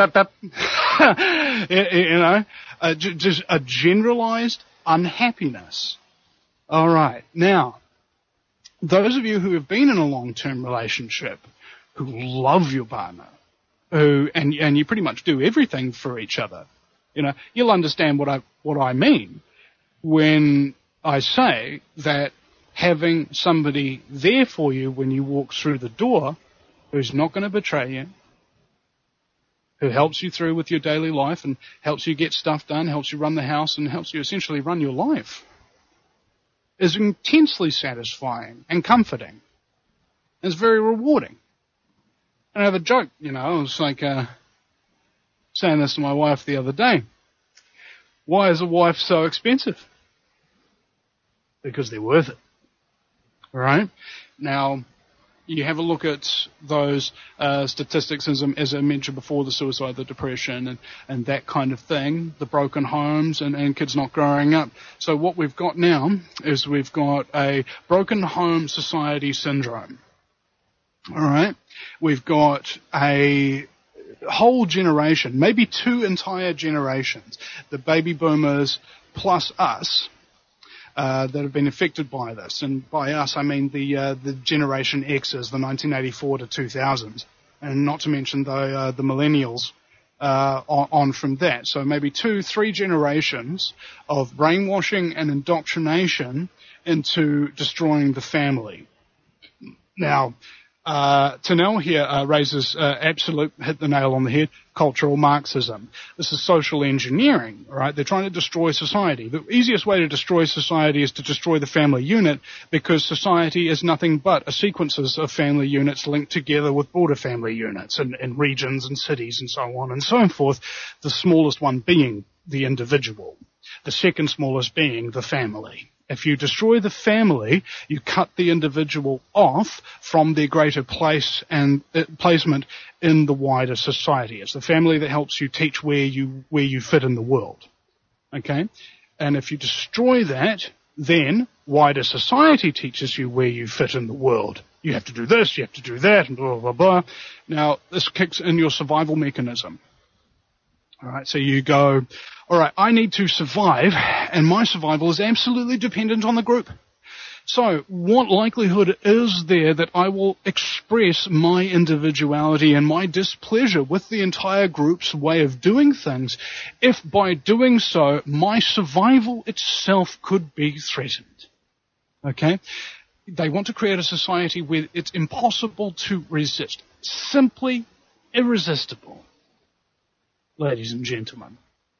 just a generalized unhappiness. All right. Now, those of you who have been in a long-term relationship, who love your partner, and you pretty much do everything for each other, you'll understand what I mean when I say that having somebody there for you when you walk through the door who's not going to betray you, who helps you through with your daily life and helps you get stuff done, helps you run the house, and helps you essentially run your life. is intensely satisfying and comforting. It's very rewarding. And I have a joke, I was like saying this to my wife the other day. Why is a wife so expensive? Because they're worth it. All right? Now, you have a look at those statistics, as I mentioned before, the suicide, the depression, and that kind of thing, the broken homes and kids not growing up. So what we've got now is we've got a broken home society syndrome. All right? We've got a whole generation, maybe 2 entire generations, the baby boomers plus us, that have been affected by this. And by us, I mean the Generation X's, the 1984 to 2000s, and not to mention the millennials on from that. So maybe 2-3 generations of brainwashing and indoctrination into destroying the family. Now, Tanel here raises hit the nail on the head, cultural Marxism. This is social engineering, right? They're trying to destroy society. The easiest way to destroy society is to destroy the family unit, because society is nothing but a sequences of family units linked together with broader family units and regions and cities and so on and so forth, the smallest one being the individual, the second smallest being the family. If you destroy the family, you cut the individual off from their greater place and placement in the wider society. It's the family that helps you teach where you fit in the world. Okay? And if you destroy that, then wider society teaches you where you fit in the world. You have to do this, you have to do that, and blah, blah, blah. Now, this kicks in your survival mechanism. All right, so you go, all right, I need to survive, and my survival is absolutely dependent on the group. So what likelihood is there that I will express my individuality and my displeasure with the entire group's way of doing things if by doing so my survival itself could be threatened? Okay? They want to create a society where it's impossible to resist. Simply irresistible. Ladies and gentlemen.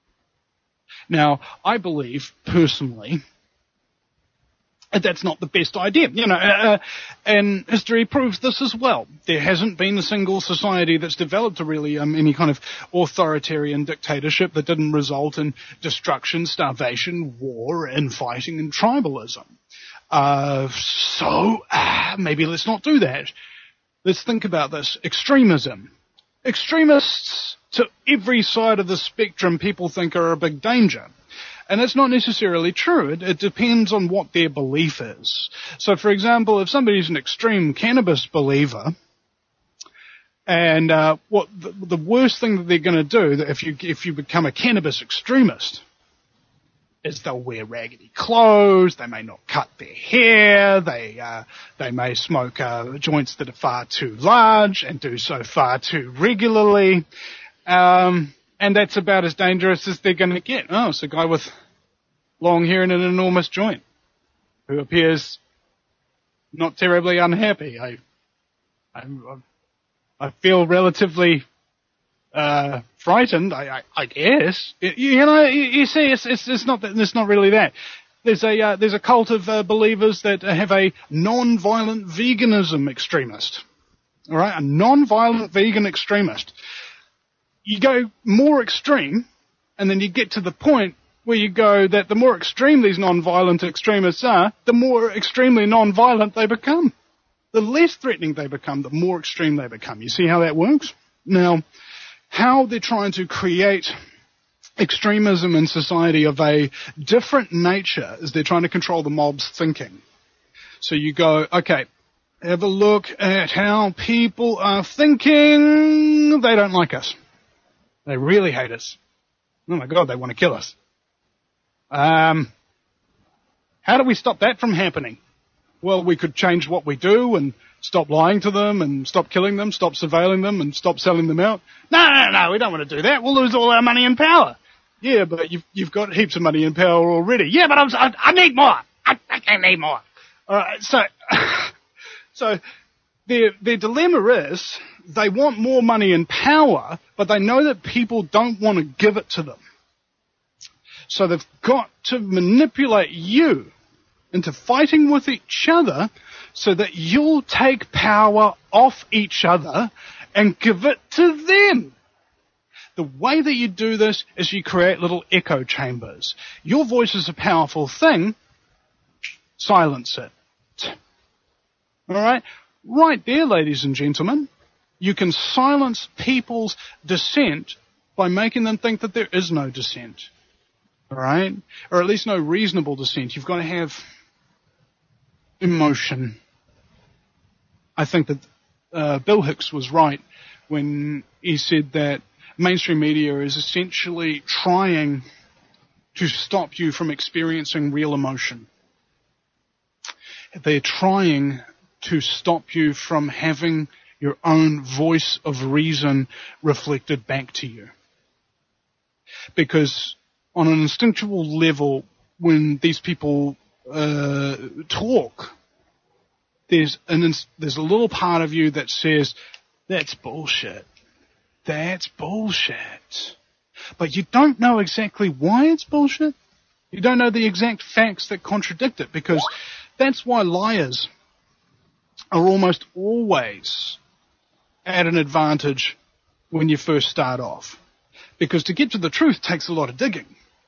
Now, I believe, personally, that's not the best idea. And history proves this as well. There hasn't been a single society that's developed a really any kind of authoritarian dictatorship that didn't result in destruction, starvation, war, infighting, and tribalism. So maybe let's not do that. Let's think about this. Extremism. Extremists to every side of the spectrum people think are a big danger. And that's not necessarily true. It depends on what their belief is. So, for example, if somebody's an extreme cannabis believer, and what the worst thing that they're going to do if you become a cannabis extremist is they'll wear raggedy clothes, they may not cut their hair, they may smoke joints that are far too large and do so far too regularly. And that's about as dangerous as they're going to get. Oh, it's a guy with long hair and an enormous joint who appears not terribly unhappy. I feel relatively frightened, I guess. You see, it's not really that. There's a cult of believers that have a non-violent veganism extremist. All right, a non-violent vegan extremist. You go more extreme, and then you get to the point where you go that the more extreme these non-violent extremists are, the more extremely non-violent they become. The less threatening they become, the more extreme they become. You see how that works? Now, how they're trying to create extremism in society of a different nature is they're trying to control the mob's thinking. So you go, okay, have a look at how people are thinking. They don't like us. They really hate us. Oh my God, they want to kill us. How do we stop that from happening? Well, we could change what we do and stop lying to them and stop killing them, stop surveilling them and stop selling them out. No, we don't want to do that. We'll lose all our money and power. Yeah, but you've got heaps of money and power already. Yeah, but I need more. I need more. All right, so their dilemma is they want more money and power, but they know that people don't want to give it to them. So they've got to manipulate you into fighting with each other so that you'll take power off each other and give it to them. The way that you do this is you create little echo chambers. Your voice is a powerful thing. Silence it. All right? Right there, ladies and gentlemen. You can silence people's dissent by making them think that there is no dissent. All right? Or at least no reasonable dissent. You've got to have emotion. I think that Bill Hicks was right when he said that mainstream media is essentially trying to stop you from experiencing real emotion. They're trying to stop you from having your own voice of reason reflected back to you. Because on an instinctual level, when these people talk, there's a little part of you that says, that's bullshit. That's bullshit. But you don't know exactly why it's bullshit. You don't know the exact facts that contradict it, because that's why liars are almost always at an advantage when you first start off. Because to get to the truth takes a lot of digging.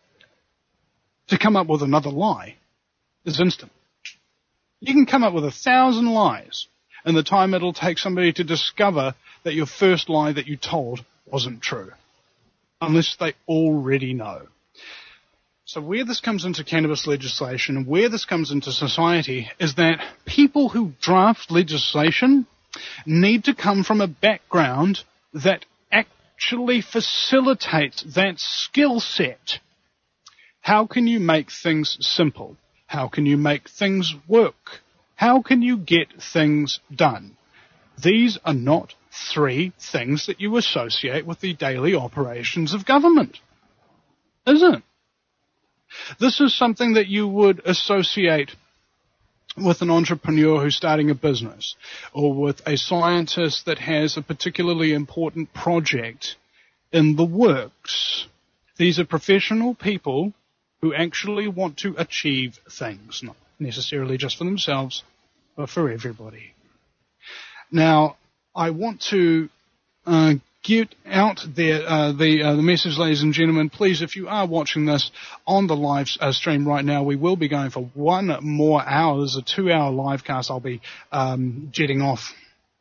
To come up with another lie is instant. You can come up with 1,000 lies in the time it'll take somebody to discover that your first lie that you told wasn't true. Unless they already know. So where this comes into cannabis legislation and where this comes into society is that people who draft legislation need to come from a background that actually facilitates that skill set. How can you make things simple? How can you make things work? How can you get things done? These are not 3 things that you associate with the daily operations of government, is it? This is something that you would associate with an entrepreneur who's starting a business, or with a scientist that has a particularly important project in the works. These are professional people who actually want to achieve things, not necessarily just for themselves, but for everybody. Now, I want to get out there the message, ladies and gentlemen. Please, if you are watching this on the live stream right now, we will be going for 1 more hour. This is a 2-hour live cast. I'll be jetting off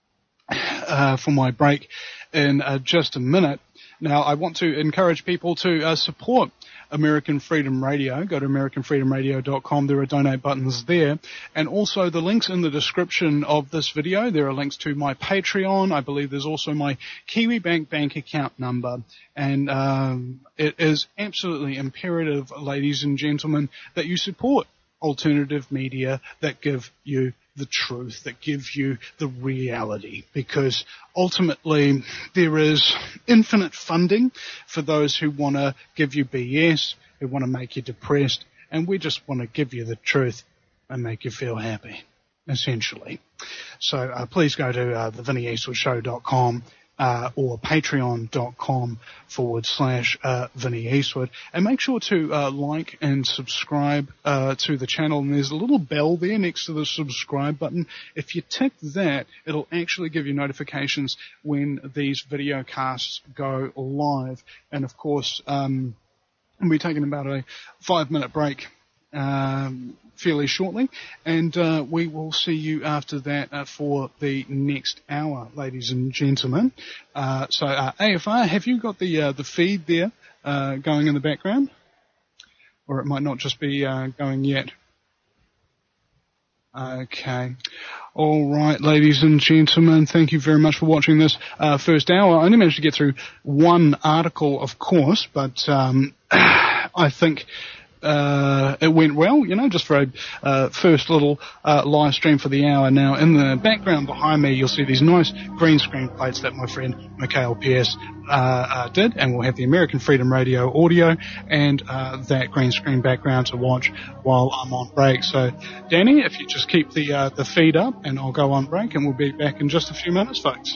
for my break in just a minute. Now, I want to encourage people to support American Freedom Radio. Go to AmericanFreedomRadio.com. There are donate buttons there. And also the links in the description of this video. There are links to my Patreon. I believe there's also my KiwiBank bank account number. And it is absolutely imperative, ladies and gentlemen, that you support alternative media that give you the truth, that give you the reality, because ultimately there is infinite funding for those who want to give you BS, who want to make you depressed, and we just want to give you the truth and make you feel happy, essentially. So please go to theVinnieEastwoodShow.com or patreon.com/Vinnie Eastwood, and make sure to like and subscribe to the channel. And there's a little bell there next to the subscribe button. If you tick that, it'll actually give you notifications when these video casts go live. And of course, we'll be taking about a 5-minute break fairly shortly, and we will see you after that for the next hour, ladies and gentlemen. So AFR, have you got the feed there going in the background? Or it might not just be going yet. Okay. All right, ladies and gentlemen, thank you very much for watching this first hour. I only managed to get through 1 article, of course, but I think it went well, just for a first little live stream for the hour. Now, in the background behind me, you'll see these nice green screen plates that my friend Mikhail Pierce did, and we'll have the American Freedom Radio audio and that green screen background to watch while I'm on break. So, Danny, if you just keep the feed up, and I'll go on break, and we'll be back in just a few minutes, folks.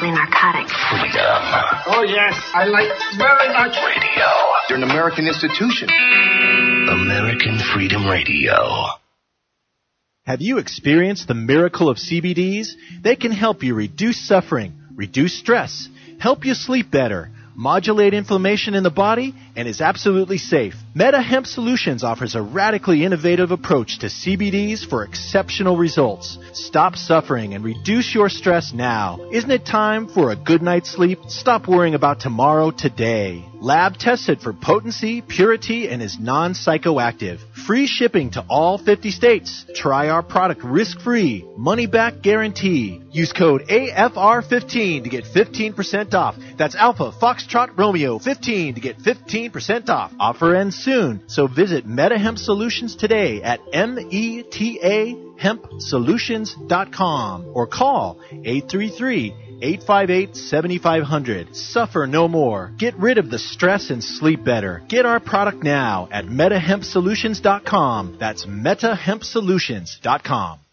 potentially narcotic. Freedom. Oh, yes, I like very much. Radio. They're an American institution. American Freedom Radio. Have you experienced the miracle of CBDs? They can help you reduce suffering, reduce stress, help you sleep better, modulate inflammation in the body, and is absolutely safe. Meta Hemp Solutions offers a radically innovative approach to CBDs for exceptional results. Stop suffering and reduce your stress now. Isn't it time for a good night's sleep? Stop worrying about tomorrow today. Lab tested for potency, purity, and is non-psychoactive. Free shipping to all 50 states. Try our product risk-free. Money-back guarantee. Use code AFR15 to get 15% off. That's Alpha Foxtrot Romeo 15 to get 15% off. Offer ends soon, so visit MetaHemp Solutions today at metahempsolutions.com or call 833-858-7500. Suffer no more. Get rid of the stress and sleep better. Get our product now at metahempsolutions.com. That's metahempsolutions.com.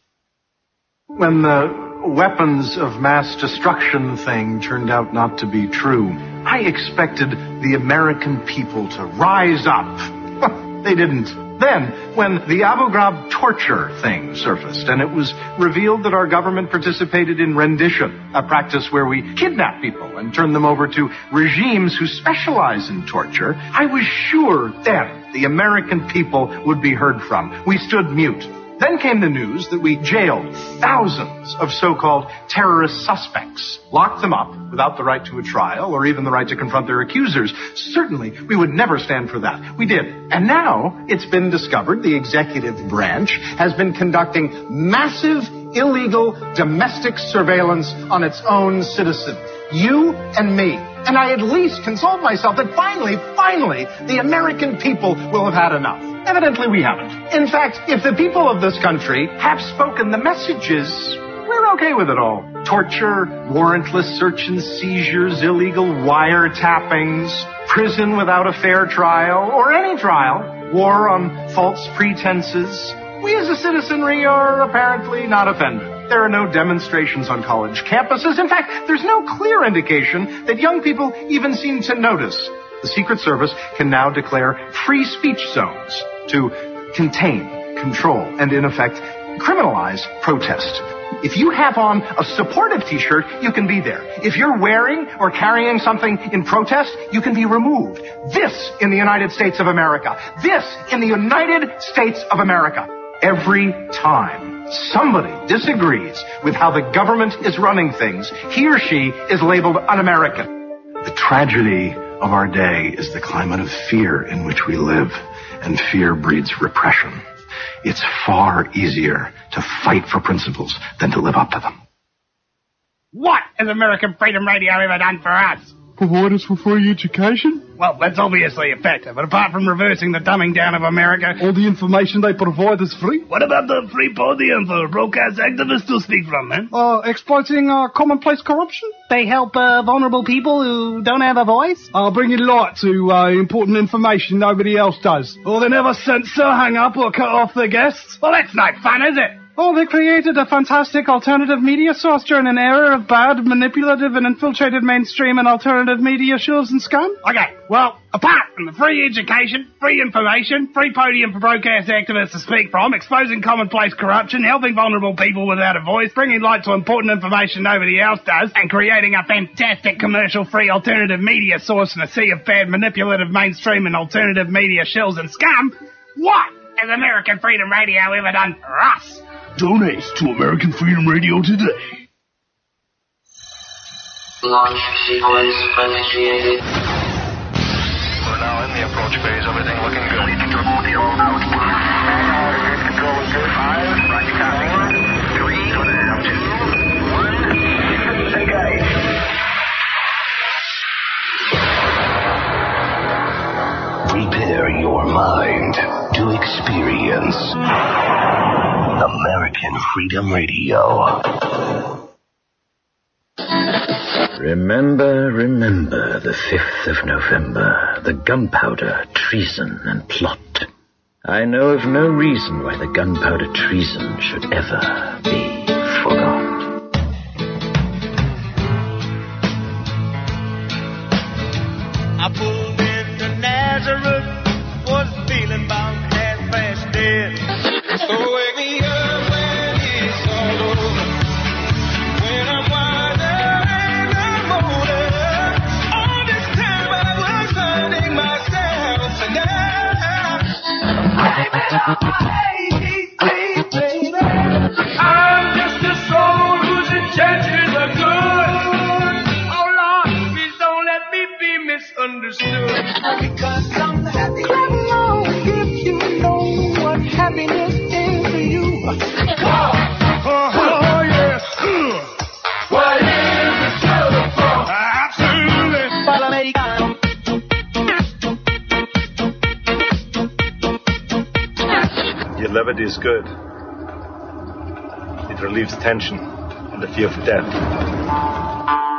When the weapons of mass destruction thing turned out not to be true, I expected the American people to rise up. They didn't. Then, when the Abu Ghraib torture thing surfaced, and it was revealed that our government participated in rendition, a practice where we kidnap people and turn them over to regimes who specialize in torture, I was sure then the American people would be heard from. We stood mute. Then came the news that we jailed thousands of so-called terrorist suspects, locked them up without the right to a trial or even the right to confront their accusers. Certainly, we would never stand for that. We did. And now it's been discovered the executive branch has been conducting massive, illegal, domestic surveillance on its own citizens. You and me. And I at least consoled myself that finally, the American people will have had enough. Evidently, we haven't. In fact, if the people of this country have spoken the messages, we're okay with it all. Torture, warrantless search and seizures, illegal wiretappings, prison without a fair trial, or any trial, war on false pretenses. We as a citizenry are apparently not offended. There are no demonstrations on college campuses. In fact, there's no clear indication that young people even seem to notice. The Secret Service can now declare free speech zones to contain, control, and in effect, criminalize protest. If you have on a supportive t-shirt, you can be there. If you're wearing or carrying something in protest, you can be removed. This in the United States of America. This in the United States of America. Every time somebody disagrees with how the government is running things, he or she is labeled un-American. The tragedy of our day is the climate of fear in which we live, and fear breeds repression. It's far easier to fight for principles than to live up to them. What has American Freedom Radio ever done for us? Provide us for free education? Well, that's obviously effective, but apart from reversing the dumbing down of America... All the information they provide is free? What about the free podium for broadcast activists to speak from, man? Exploiting commonplace corruption? They help vulnerable people who don't have a voice? Bringing light to important information nobody else does. Or they never censor, hang up, or cut off their guests? Well, that's no fun, is it? Oh, they created a fantastic alternative media source during an era of bad, manipulative, and infiltrated mainstream and alternative media shows and scum. Okay, well, apart from the free education, free information, free podium for broadcast activists to speak from, exposing commonplace corruption, helping vulnerable people without a voice, bringing light to important information nobody else does, and creating a fantastic commercial-free alternative media source in a sea of bad, manipulative mainstream and alternative media shills and scum, what has American Freedom Radio ever done for us? Donate to American Freedom Radio today. Launch sequence initiated. We're now in the approach phase. Everything looking good. Control is good. 5, right, 4, 3, 2, 1, engage. Prepare your mind to experience American Freedom Radio. Remember the 5th of November, the gunpowder, treason, and plot. I know of no reason why the gunpowder treason should ever be forgotten. remedy is good. It relieves tension and the fear of death.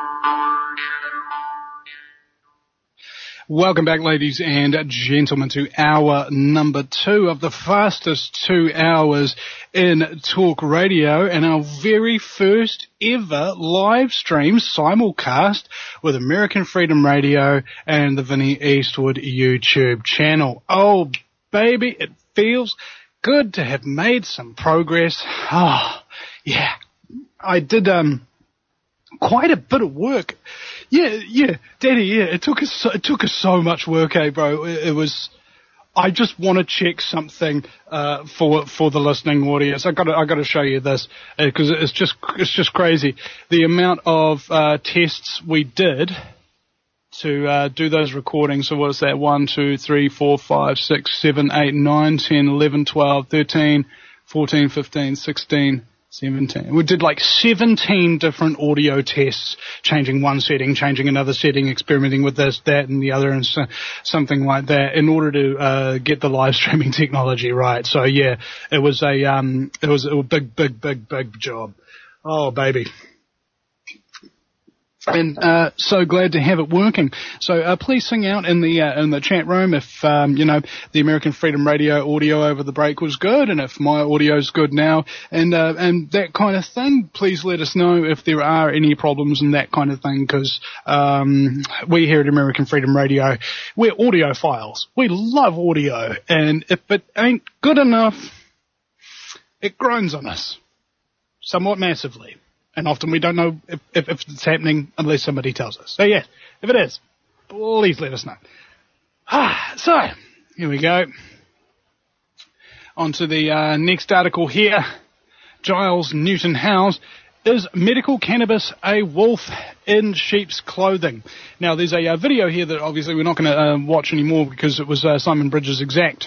Welcome back, ladies and gentlemen, to hour number 2 of the fastest 2 hours in talk radio, and our very first ever live stream simulcast with American Freedom Radio and the Vinnie Eastwood YouTube channel. Oh, baby, it feels good to have made some progress. Oh, yeah. I did quite a bit of work. Yeah, Daddy, yeah, it took us so much work, bro. It was, I just want to check something, for the listening audience. I gotta show you this, cause it's just crazy. The amount of, tests we did to, do those recordings. So what is that? 1, 2, 3, 4, 5, 6, 7, 8, 9, 10, 11, 12, 13, 14, 15, 16, 17. We did like 17 different audio tests, changing one setting, changing another setting, experimenting with this, that, and the other, and something like that, in order to get the live streaming technology right. So yeah, it was a big job. Oh baby. And so glad to have it working. So please sing out in the chat room if the American Freedom Radio audio over the break was good, and if my audio's good now, and that kind of thing. Please let us know if there are any problems and that kind of thing, because we here at American Freedom Radio, we're audiophiles. We love audio, and if it ain't good enough, it groans on us somewhat massively. And often we don't know if it's happening unless somebody tells us. So yeah, if it is, please let us know. So, here we go. On to the next article here. Giles Newton Howes, is medical cannabis a wolf in sheep's clothing? Now there's a video here that obviously we're not going to watch anymore because it was Simon Bridges' exact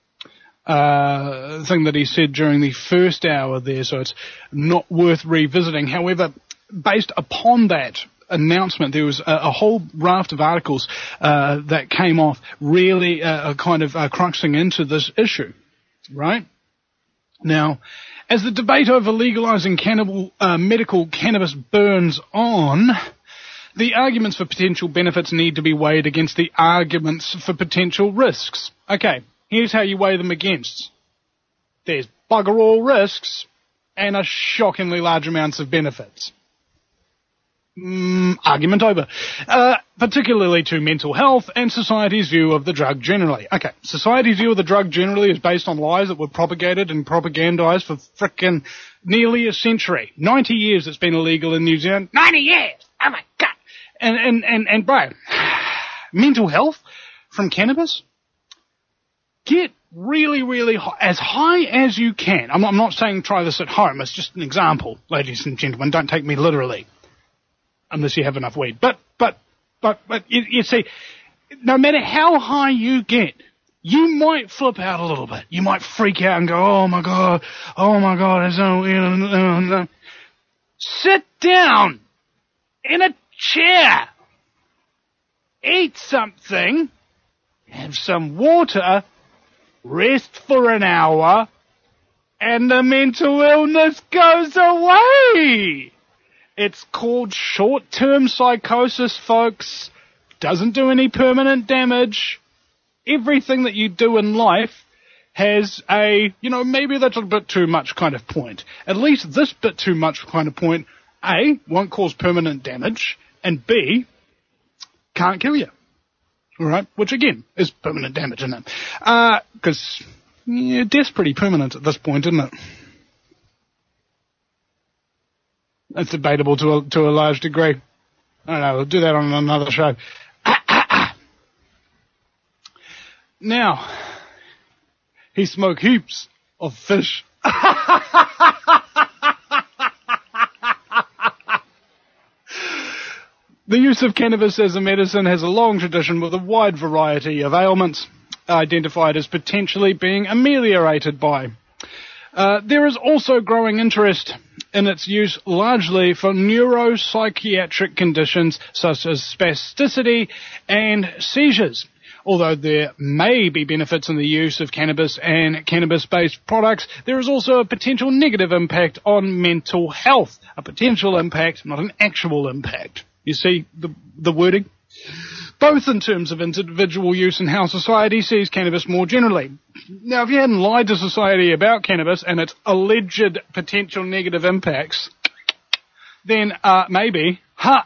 thing that he said during the first hour there, so it's not worth revisiting. However, based upon that announcement, there was a whole raft of articles that came off really kind of cruxing into this issue, right? Now, as the debate over legalizing medical cannabis burns on, the arguments for potential benefits need to be weighed against the arguments for potential risks. Okay. Here's how you weigh them against. There's bugger all risks and a shockingly large amounts of benefits. Argument over. Particularly to mental health and society's view of the drug generally. Okay, society's view of the drug generally is based on lies that were propagated and propagandized for frickin' nearly a century. 90 years it's been illegal in New Zealand. 90 years! Oh my God! And bro, mental health from cannabis? Get really, really high, as high as you can. I'm not saying try this at home. It's just an example, ladies and gentlemen. Don't take me literally, unless you have enough weed. But you see, no matter how high you get, you might flip out a little bit. You might freak out and go, oh my God, it's so. Sit down in a chair, eat something, have some water. Rest for an hour, and the mental illness goes away. It's called short-term psychosis, folks. Doesn't do any permanent damage. Everything that you do in life has a, maybe that's a bit too much kind of point. At least this bit too much kind of point, A, won't cause permanent damage, and B, can't kill you. All right, which again is permanent damage, isn't it? Because death's pretty permanent at this point, isn't it? That's debatable to a large degree. I don't know. We'll do that on another show. Now, he smoked heaps of fish. The use of cannabis as a medicine has a long tradition with a wide variety of ailments identified as potentially being ameliorated by. There is also growing interest in its use largely for neuropsychiatric conditions such as spasticity and seizures. Although there may be benefits in the use of cannabis and cannabis-based products, there is also a potential negative impact on mental health. A potential impact, not an actual impact. You see the wording? Both in terms of individual use and how society sees cannabis more generally. Now, if you hadn't lied to society about cannabis and its alleged potential negative impacts, then maybe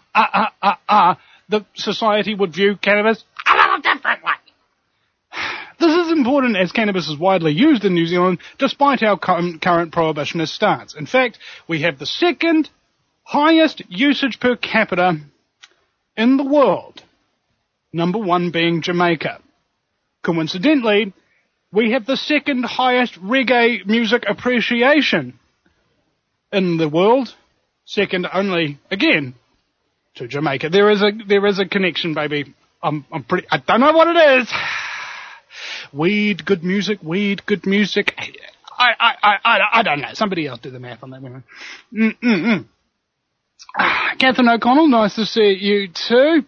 the society would view cannabis a little differently. This is important as cannabis is widely used in New Zealand despite our current prohibitionist stance. In fact, we have the second highest usage per capita in the world. Number one being Jamaica. Coincidentally, we have the second highest reggae music appreciation in the world, second only, again, to Jamaica. There is a connection, baby. I don't know what it is. Weed, good music. I don't know. Somebody else do the math on that one. Catherine O'Connell, nice to see you too.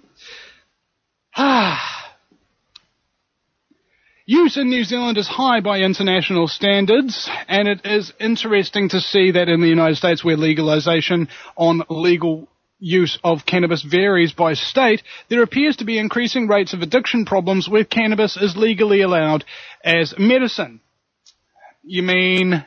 Use in New Zealand is high by international standards, and it is interesting to see that in the United States, where legalization on legal use of cannabis varies by state, there appears to be increasing rates of addiction problems where cannabis is legally allowed as medicine. You mean,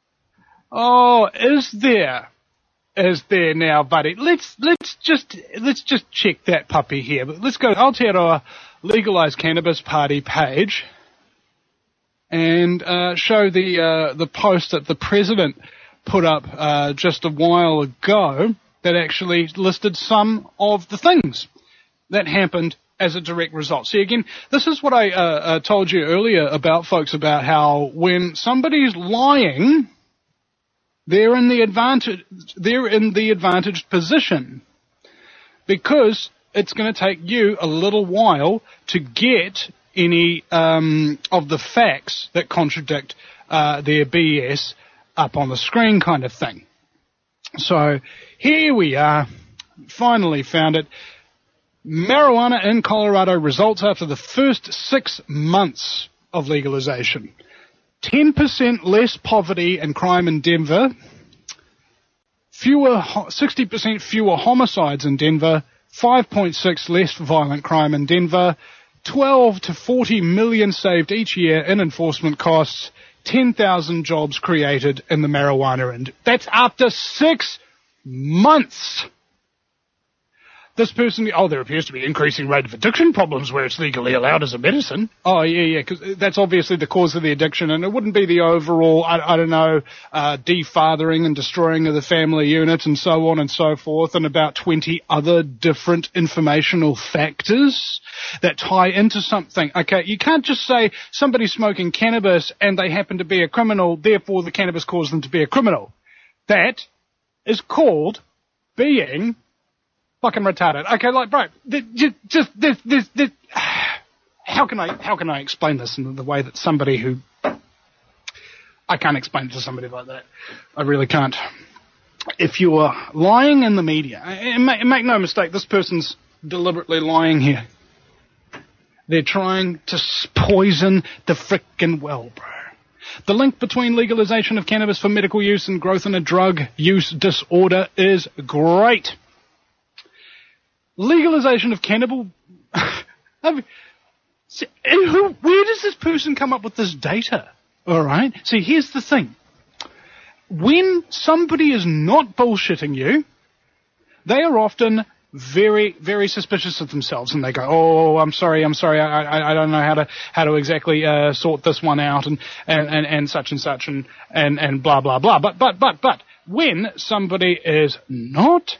is there now, buddy? Let's just check that puppy here. But let's go to Aotearoa Legalized Cannabis Party page and show the post that the president put up just a while ago that actually listed some of the things that happened as a direct result. See, again, this is what I told you earlier about, folks, about how when somebody's lying, they're in the advantaged position because it's going to take you a little while to get any of the facts that contradict their BS up on the screen, kind of thing. So here we are, finally found it. Marijuana in Colorado results after the first 6 months of legalization. 10% less poverty and crime in Denver, 60% fewer homicides in Denver, 5.6 less violent crime in Denver, 12 to 40 million saved each year in enforcement costs, 10,000 jobs created in the marijuana industry. That's after 6 months. This person, there appears to be increasing rate of addiction problems where it's legally allowed as a medicine. Oh, yeah, because that's obviously the cause of the addiction, and it wouldn't be the overall, defathering and destroying of the family unit and so on and so forth, and about 20 other different informational factors that tie into something. Okay, you can't just say somebody's smoking cannabis and they happen to be a criminal, therefore the cannabis caused them to be a criminal. That is called being fucking retarded. Okay, bro, this. How can I explain this in the way that somebody who I can't explain it to somebody like that. I really can't. If you are lying in the media, and make no mistake, this person's deliberately lying here. They're trying to poison the frickin' well, bro. The link between legalization of cannabis for medical use and growth in a drug use disorder is great. Legalization of cannabis. Where does this person come up with this data? All right. See, here's the thing. When somebody is not bullshitting you, they are often very, very suspicious of themselves, and they go, "Oh, I'm sorry, I don't know how to exactly sort this one out, and such and such, and blah blah blah." But when somebody is not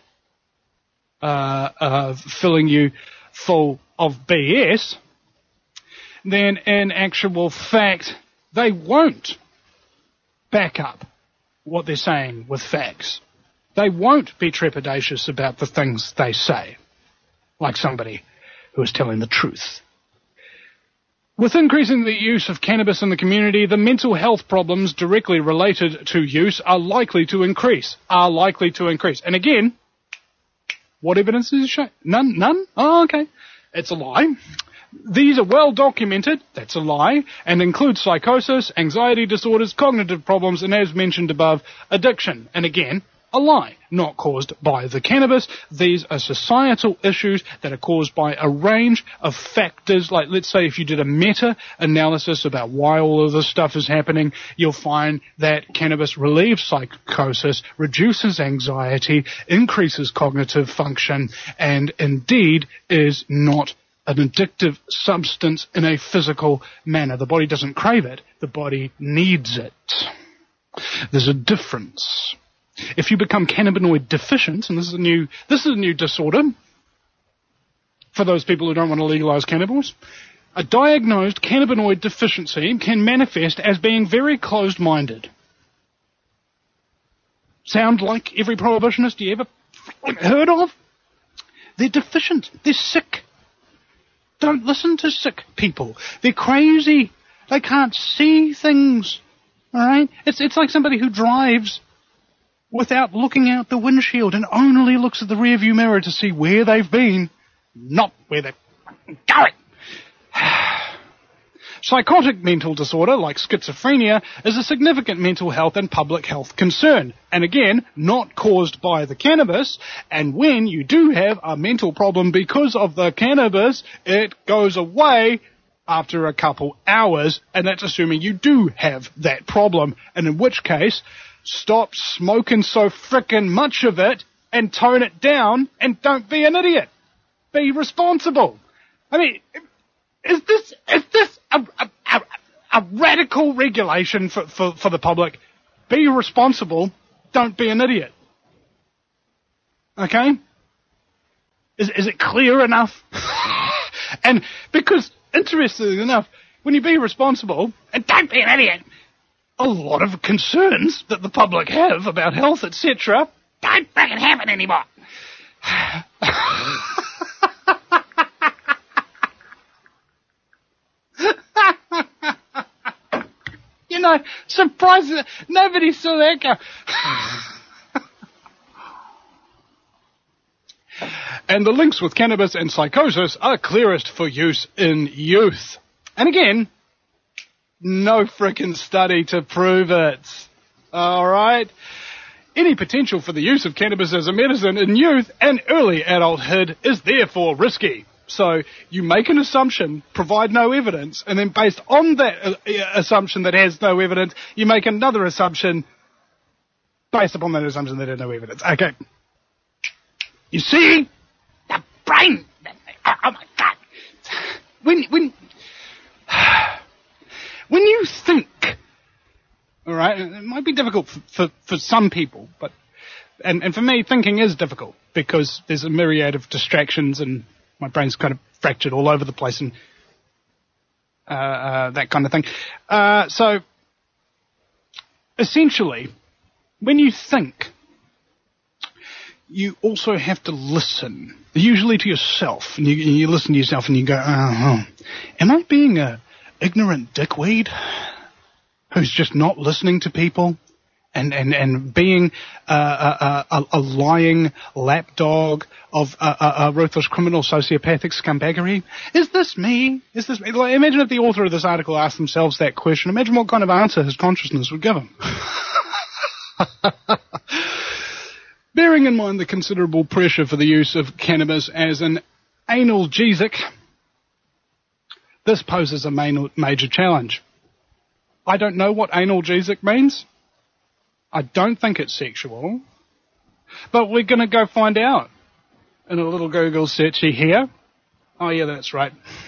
filling you full of BS, then in actual fact they won't back up what they're saying with facts. They won't be trepidatious about the things they say, like somebody who is telling the truth. With increasing the use of cannabis in the community, the mental health problems directly related to use are likely to increase. And again, what evidence is it showing? None? Oh, okay. It's a lie. These are well documented, that's a lie, and include psychosis, anxiety disorders, cognitive problems, and as mentioned above, addiction. And again, a lie, not caused by the cannabis. These are societal issues that are caused by a range of factors. Like, let's say if you did a meta-analysis about why all of this stuff is happening, you'll find that cannabis relieves psychosis, reduces anxiety, increases cognitive function, and indeed is not an addictive substance in a physical manner. The body doesn't crave it, the body needs it. There's a difference. If you become cannabinoid deficient, and this is a new disorder for those people who don't want to legalize cannabis, a diagnosed cannabinoid deficiency can manifest as being very closed-minded. Sound like every prohibitionist you ever heard of? They're deficient. They're sick. Don't listen to sick people. They're crazy. They can't see things. All right? It's like somebody who drives without looking out the windshield and only looks at the rearview mirror to see where they've been, not where they're going. Psychotic mental disorder, like schizophrenia, is a significant mental health and public health concern. And again, not caused by the cannabis. And when you do have a mental problem because of the cannabis, it goes away after a couple hours. And that's assuming you do have that problem. And in which case, stop smoking so frickin' much of it and tone it down and don't be an idiot. Be responsible. I mean, is this a radical regulation for the public? Be responsible. Don't be an idiot. Okay? Is it clear enough? And because, interestingly enough, when you be responsible and don't be an idiot, a lot of concerns that the public have about health, etc., don't fucking happen anymore. You know, surprising, nobody saw that go. And the links with cannabis and psychosis are clearest for use in youth. And again, no frickin' study to prove it. Alright? Any potential for the use of cannabis as a medicine in youth and early adulthood is therefore risky. So you make an assumption, provide no evidence, and then based on that assumption that has no evidence, you make another assumption based upon that assumption that has no evidence. Okay. You see? The brain! Oh my God! When you think, all right, it might be difficult for some people, but and for me, thinking is difficult because there's a myriad of distractions and my brain's kind of fractured all over the place and that kind of thing. So essentially, when you think, you also have to listen, usually to yourself, and you listen to yourself and you go, am I being a ignorant dickweed who's just not listening to people and being a lying lapdog of a ruthless criminal sociopathic scumbaggery? Is this me? Like, imagine if the author of this article asked themselves that question. Imagine what kind of answer his consciousness would give him. Bearing in mind the considerable pressure for the use of cannabis as an analgesic, this poses a major challenge. I don't know what analgesic means. I don't think it's sexual. But we're going to go find out in a little Google searchy here. Oh, yeah, that's right.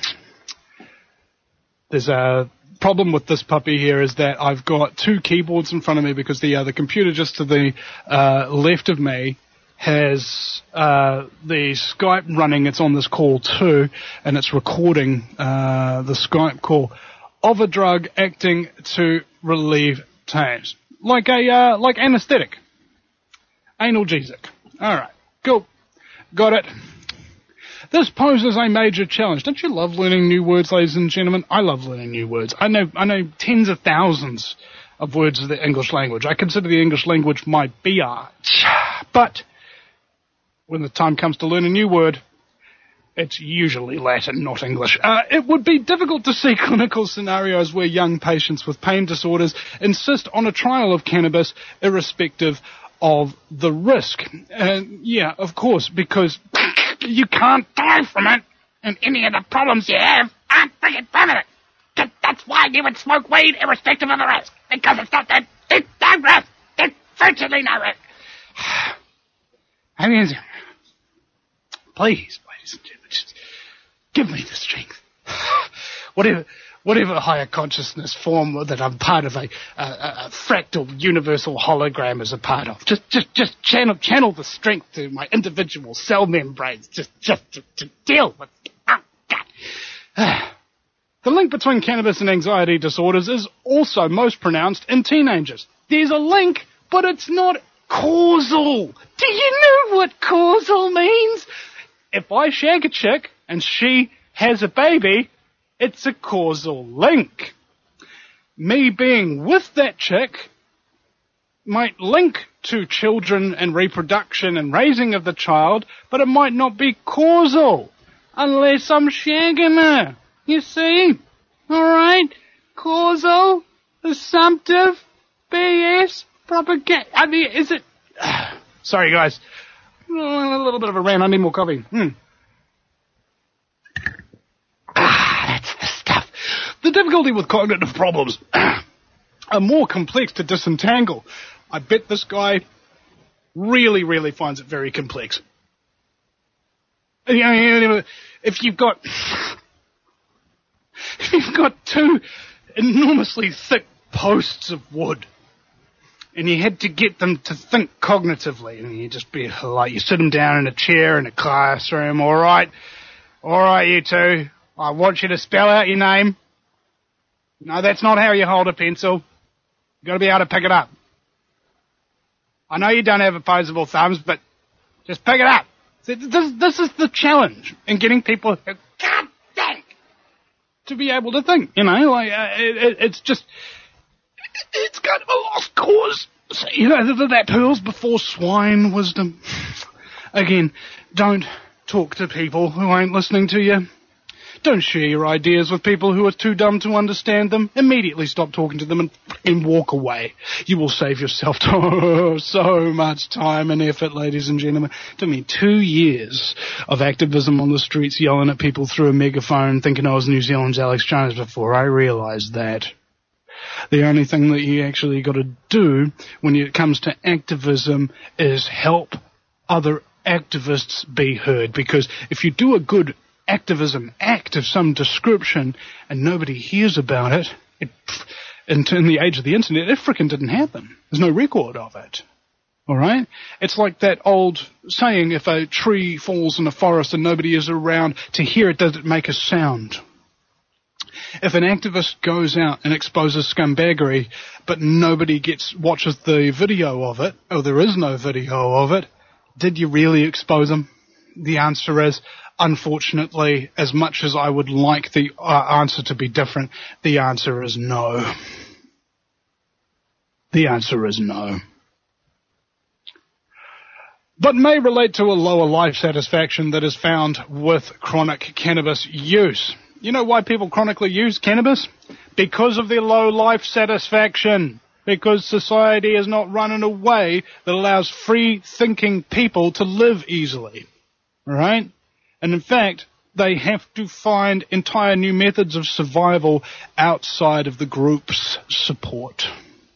There's a problem with this puppy here is that I've got two keyboards in front of me because the computer just to the left of me has the Skype running. It's on this call too, and it's recording the Skype call of a drug acting to relieve pain, like anesthetic, analgesic. All right, cool, got it. This poses a major challenge. Don't you love learning new words, ladies and gentlemen? I love learning new words. I know tens of thousands of words of the English language. I consider the English language my biatch. But when the time comes to learn a new word, It's usually Latin, not English. It would be difficult to see clinical scenarios where young patients with pain disorders insist on a trial of cannabis irrespective of the risk. Yeah, of course, because you can't die from it, and any of the problems you have aren't freaking permanent. That's why you would smoke weed irrespective of the risk, because it's not that. It's no risk. It's virtually no risk. I mean, please, ladies and gentlemen, just give me the strength. Whatever higher consciousness form that I'm part of, a fractal universal hologram is a part of. Just channel the strength to my individual cell membranes, just to deal with. Oh, God. The link between cannabis and anxiety disorders is also most pronounced in teenagers. There's a link, but it's not causal. Do you know what causal means? If I shag a chick and she has a baby, it's a causal link. Me being with that chick might link to children and reproduction and raising of the child, but it might not be causal unless I'm shagging her. You see? Alright? Causal, assumptive, BS, propaganda. I mean, is it... Sorry, guys. A little bit of a rant. I need more coffee. That's the stuff. The difficulty with cognitive problems are more complex to disentangle. I bet this guy really, really finds it very complex. If you've got two enormously thick posts of wood, and you had to get them to think cognitively, and you just be like, you sit them down in a chair in a classroom, all right, you two, I want you to spell out your name. No, that's not how you hold a pencil. You've got to be able to pick it up. I know you don't have opposable thumbs, but just pick it up. This is the challenge in getting people who can't think to be able to think, it's just... It's kind of a lost cause. So, that pearls before swine wisdom. Again, don't talk to people who ain't listening to you. Don't share your ideas with people who are too dumb to understand them. Immediately stop talking to them and walk away. You will save yourself so much time and effort, ladies and gentlemen. It took me 2 years of activism on the streets yelling at people through a megaphone thinking I was New Zealand's Alex Jones before I realised that. The only thing that you actually got to do when it comes to activism is help other activists be heard. Because if you do a good activism act of some description and nobody hears about it, in the age of the internet, it frickin' didn't happen. There's no record of it. All right? It's like that old saying, if a tree falls in a forest and nobody is around to hear it, does it make a sound? If an activist goes out and exposes scumbaggery, but nobody watches the video of it, or there is no video of it, did you really expose them? The answer is, unfortunately, as much as I would like the answer to be different, the answer is no. The answer is no. But may relate to a lower life satisfaction that is found with chronic cannabis use. You know why people chronically use cannabis? Because of their low life satisfaction. Because society is not run in a way that allows free-thinking people to live easily. Right? And in fact, they have to find entire new methods of survival outside of the group's support.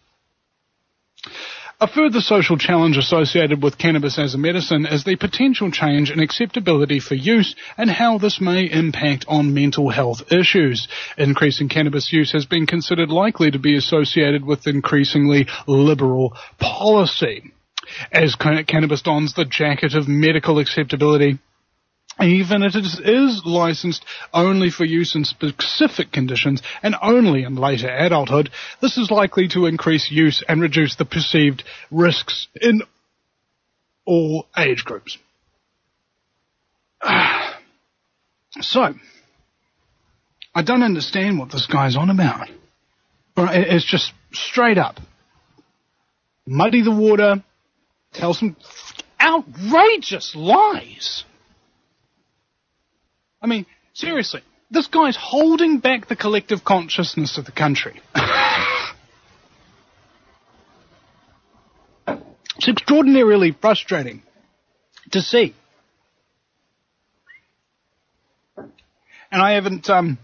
A further social challenge associated with cannabis as a medicine is the potential change in acceptability for use and how this may impact on mental health issues. Increasing cannabis use has been considered likely to be associated with increasingly liberal policy. As cannabis dons the jacket of medical acceptability, even if it is licensed only for use in specific conditions and only in later adulthood, this is likely to increase use and reduce the perceived risks in all age groups. So, I don't understand what this guy's on about. It's just straight up. Muddy the water, tell some outrageous lies. I mean, seriously, this guy's holding back the collective consciousness of the country. It's extraordinarily frustrating to see. And I haven't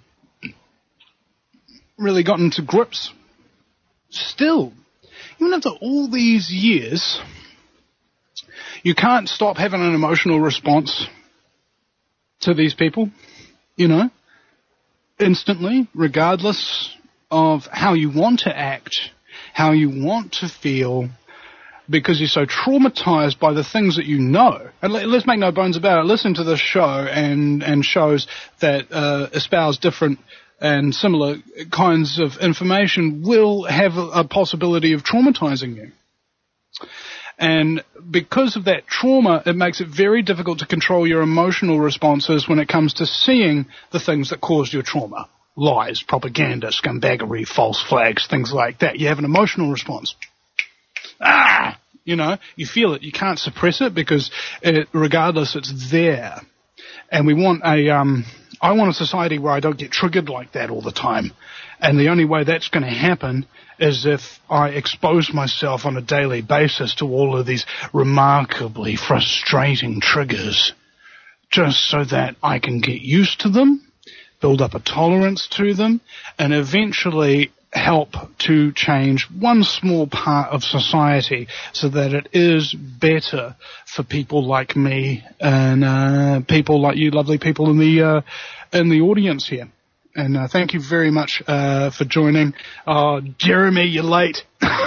really gotten to grips. Still, even after all these years, you can't stop having an emotional response to these people, you know, instantly, regardless of how you want to act, how you want to feel, because you're so traumatized by the things that you know. And let's make no bones about it. Listen to this show and shows that espouse different and similar kinds of information will have a possibility of traumatizing you. And because of that trauma, it makes it very difficult to control your emotional responses when it comes to seeing the things that caused your trauma. Lies, propaganda, scumbaggery, false flags, things like that. You have an emotional response. You know, you feel it. You can't suppress it because regardless, it's there. And we want I want a society where I don't get triggered like that all the time. And the only way that's going to happen is if I expose myself on a daily basis to all of these remarkably frustrating triggers, just so that I can get used to them, build up a tolerance to them, and eventually help to change one small part of society so that it is better for people like me and people like you lovely people in the audience here. And thank you very much for joining. Jeremy, you're late.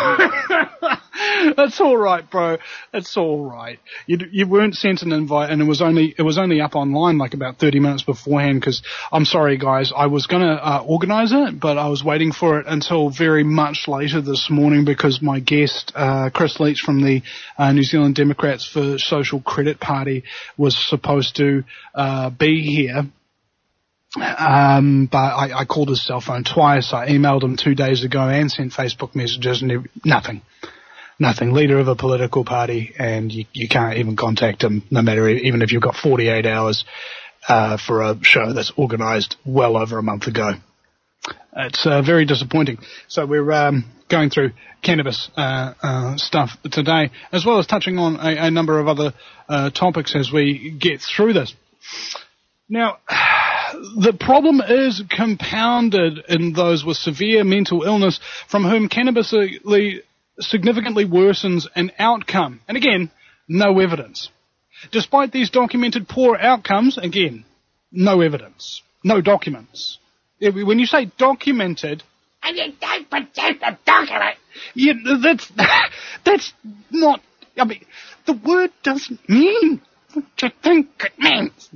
That's all right, bro. That's all right. You weren't sent an invite, and it was only up online like about 30 minutes beforehand. Because I'm sorry, guys, I was gonna organise it, but I was waiting for it until very much later this morning because my guest, Chris Leach from the New Zealand Democrats for Social Credit Party, was supposed to be here. But I called his cell phone twice. I emailed him 2 days ago and sent Facebook messages, and nothing. Leader of a political party, and you can't even contact him, no matter, even if you've got 48 hours for a show that's organised well over a month ago. It's very disappointing. So we're going through cannabis stuff today, as well as touching on a number of other topics as we get through this. Now, the problem is compounded in those with severe mental illness from whom cannabis significantly worsens an outcome. And again, no evidence. Despite these documented poor outcomes, again, no evidence, no documents. When you say documented, and you don't produce a document, that's not, I mean, the word doesn't mean what you think it means.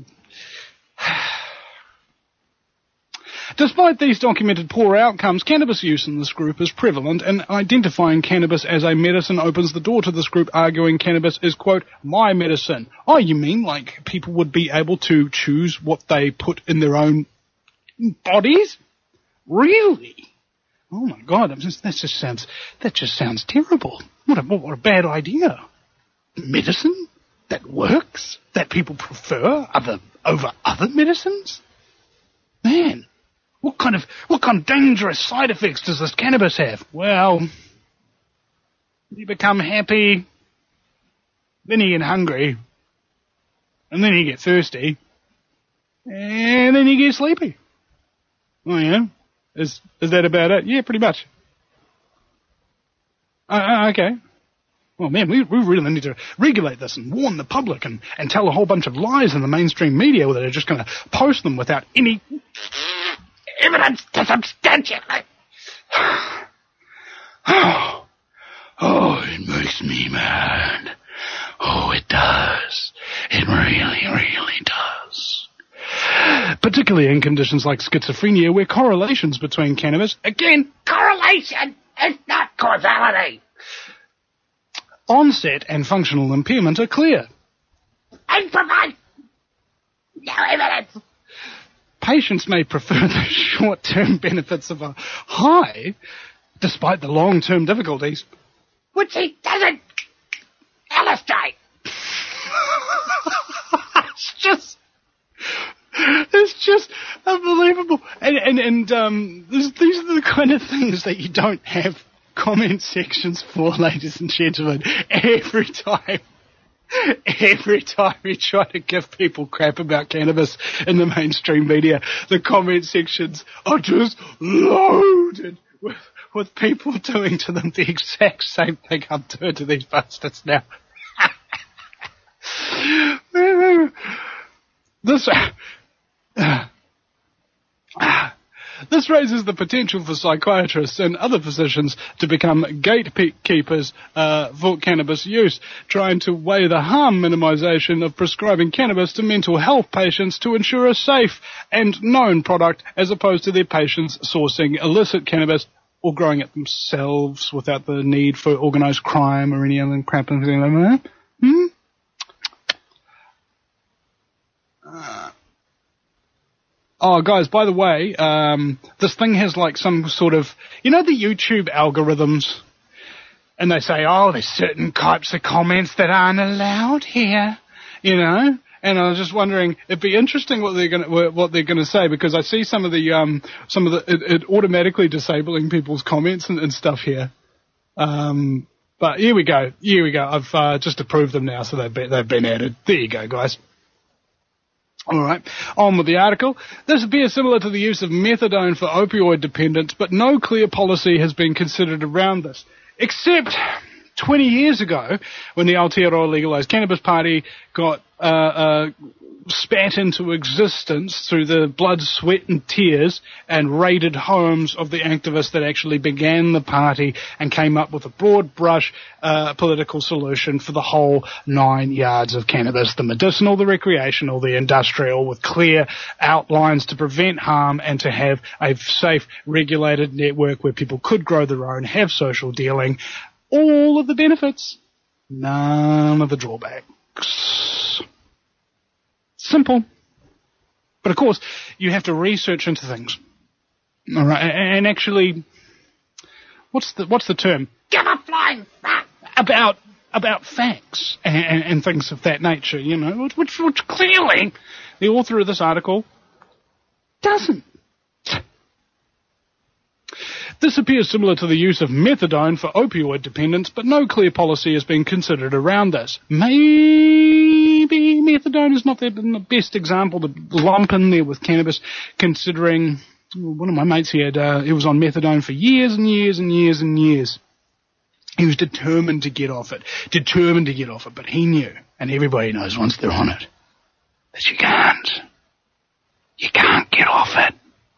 Despite these documented poor outcomes, cannabis use in this group is prevalent, and identifying cannabis as a medicine opens the door to this group, arguing cannabis is, quote, my medicine. Oh, you mean like people would be able to choose what they put in their own bodies? Really? Oh my God, that just sounds terrible. What a bad idea. Medicine that works, that people prefer over other medicines? Man. What kind of dangerous side effects does this cannabis have? Well, you become happy, then you get hungry, and then you get thirsty, and then you get sleepy. Oh yeah? Is that about it? Yeah, pretty much. Okay. Well, man, we really need to regulate this and warn the public and tell a whole bunch of lies in the mainstream media that are just going to post them without any evidence to substantiate. Oh, it makes me mad. Oh, it does. It really, really does. Particularly in conditions like schizophrenia, where correlations between cannabis, again, correlation is not causality, onset and functional impairment are clear. And provide no evidence. Patients may prefer the short-term benefits of a high, despite the long-term difficulties, which he doesn't illustrate. It's these are the kind of things that you don't have comment sections for, ladies and gentlemen. Every time you try to give people crap about cannabis in the mainstream media, the comment sections are just loaded with people doing to them the exact same thing I'm doing to these bastards now. This raises the potential for psychiatrists and other physicians to become gatekeepers for cannabis use, trying to weigh the harm minimization of prescribing cannabis to mental health patients to ensure a safe and known product, as opposed to their patients sourcing illicit cannabis or growing it themselves without the need for organized crime or any other crap and thing like that. Oh, guys, by the way, this thing has like some sort of, you know, the YouTube algorithms, and they say, oh, there's certain types of comments that aren't allowed here, you know. And I was just wondering, it'd be interesting what they're gonna say, because I see it automatically disabling people's comments and stuff here. But here we go. I've just approved them now, so they've been added. There you go, guys. All right, on with the article. This appears similar to the use of methadone for opioid dependence, but no clear policy has been considered around this, except 20 years ago when the Aotearoa Legalised Cannabis Party got spat into existence through the blood, sweat and tears and raided homes of the activists that actually began the party and came up with a broad brush political solution for the whole 9 yards of cannabis, the medicinal, the recreational, the industrial, with clear outlines to prevent harm and to have a safe, regulated network where people could grow their own, have social dealing, all of the benefits, none of the drawbacks. Simple. But of course, you have to research into things. All right, and actually, what's the term? Give a flying fuck about facts and things of that nature, you know, which clearly the author of this article doesn't. This appears similar to the use of methadone for opioid dependence, but no clear policy has been considered around this. Maybe methadone is not the best example to lump in there with cannabis, considering one of my mates he was on methadone for years and years and years and years. He was determined to get off it, but he knew, and everybody knows once they're on it, that you can't get off it.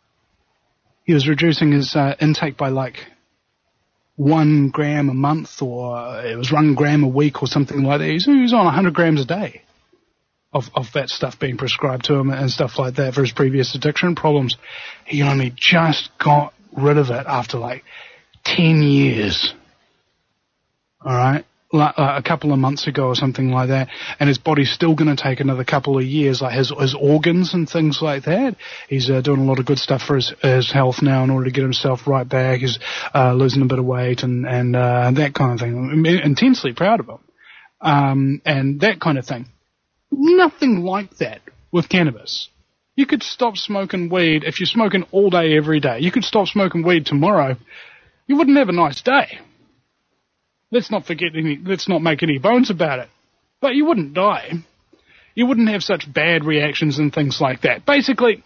He was reducing his intake by like 1 gram a month, or it was 1 gram a week or something like that. He was on 100 grams a day of that stuff being prescribed to him and stuff like that for his previous addiction problems. He only just got rid of it after like 10 years. All right? A couple of months ago or something like that, and his body's still going to take another couple of years, like his organs and things like that. He's doing a lot of good stuff for his health now in order to get himself right back. He's losing a bit of weight and that kind of thing. I'm intensely proud of him. And that kind of thing. Nothing like that with cannabis. You could stop smoking weed if you're smoking all day every day. You could stop smoking weed tomorrow. You wouldn't have a nice day. Let's not make any bones about it. But you wouldn't die. You wouldn't have such bad reactions and things like that. Basically,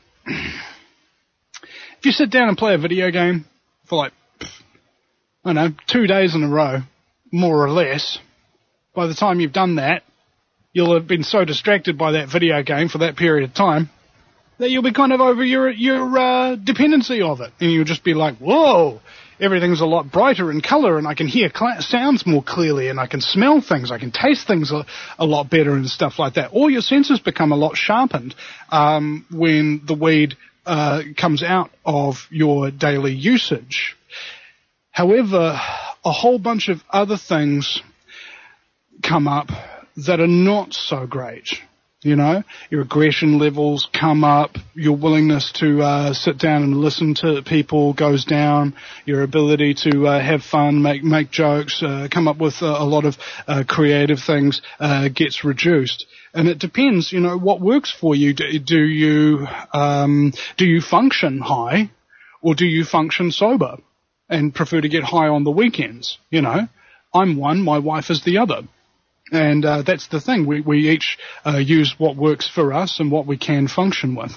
if you sit down and play a video game for like, I don't know, 2 days in a row, more or less, by the time you've done that, you'll have been so distracted by that video game for that period of time that you'll be kind of over your dependency of it. And you'll just be like, whoa, everything's a lot brighter in color, and I can hear sounds more clearly, and I can smell things, I can taste things a lot better and stuff like that. All your senses become a lot sharpened when the weed comes out of your daily usage. However, a whole bunch of other things come up that are not so great. You know, your aggression levels come up, your willingness to sit down and listen to people goes down, your ability to have fun, make jokes, come up with a lot of creative things gets reduced. And it depends, you know, what works for you. Do you function high, Or do you function sober and prefer to get high on the weekends? You know, I'm one, my wife is the other. And that's the thing. We each use what works for us and what we can function with.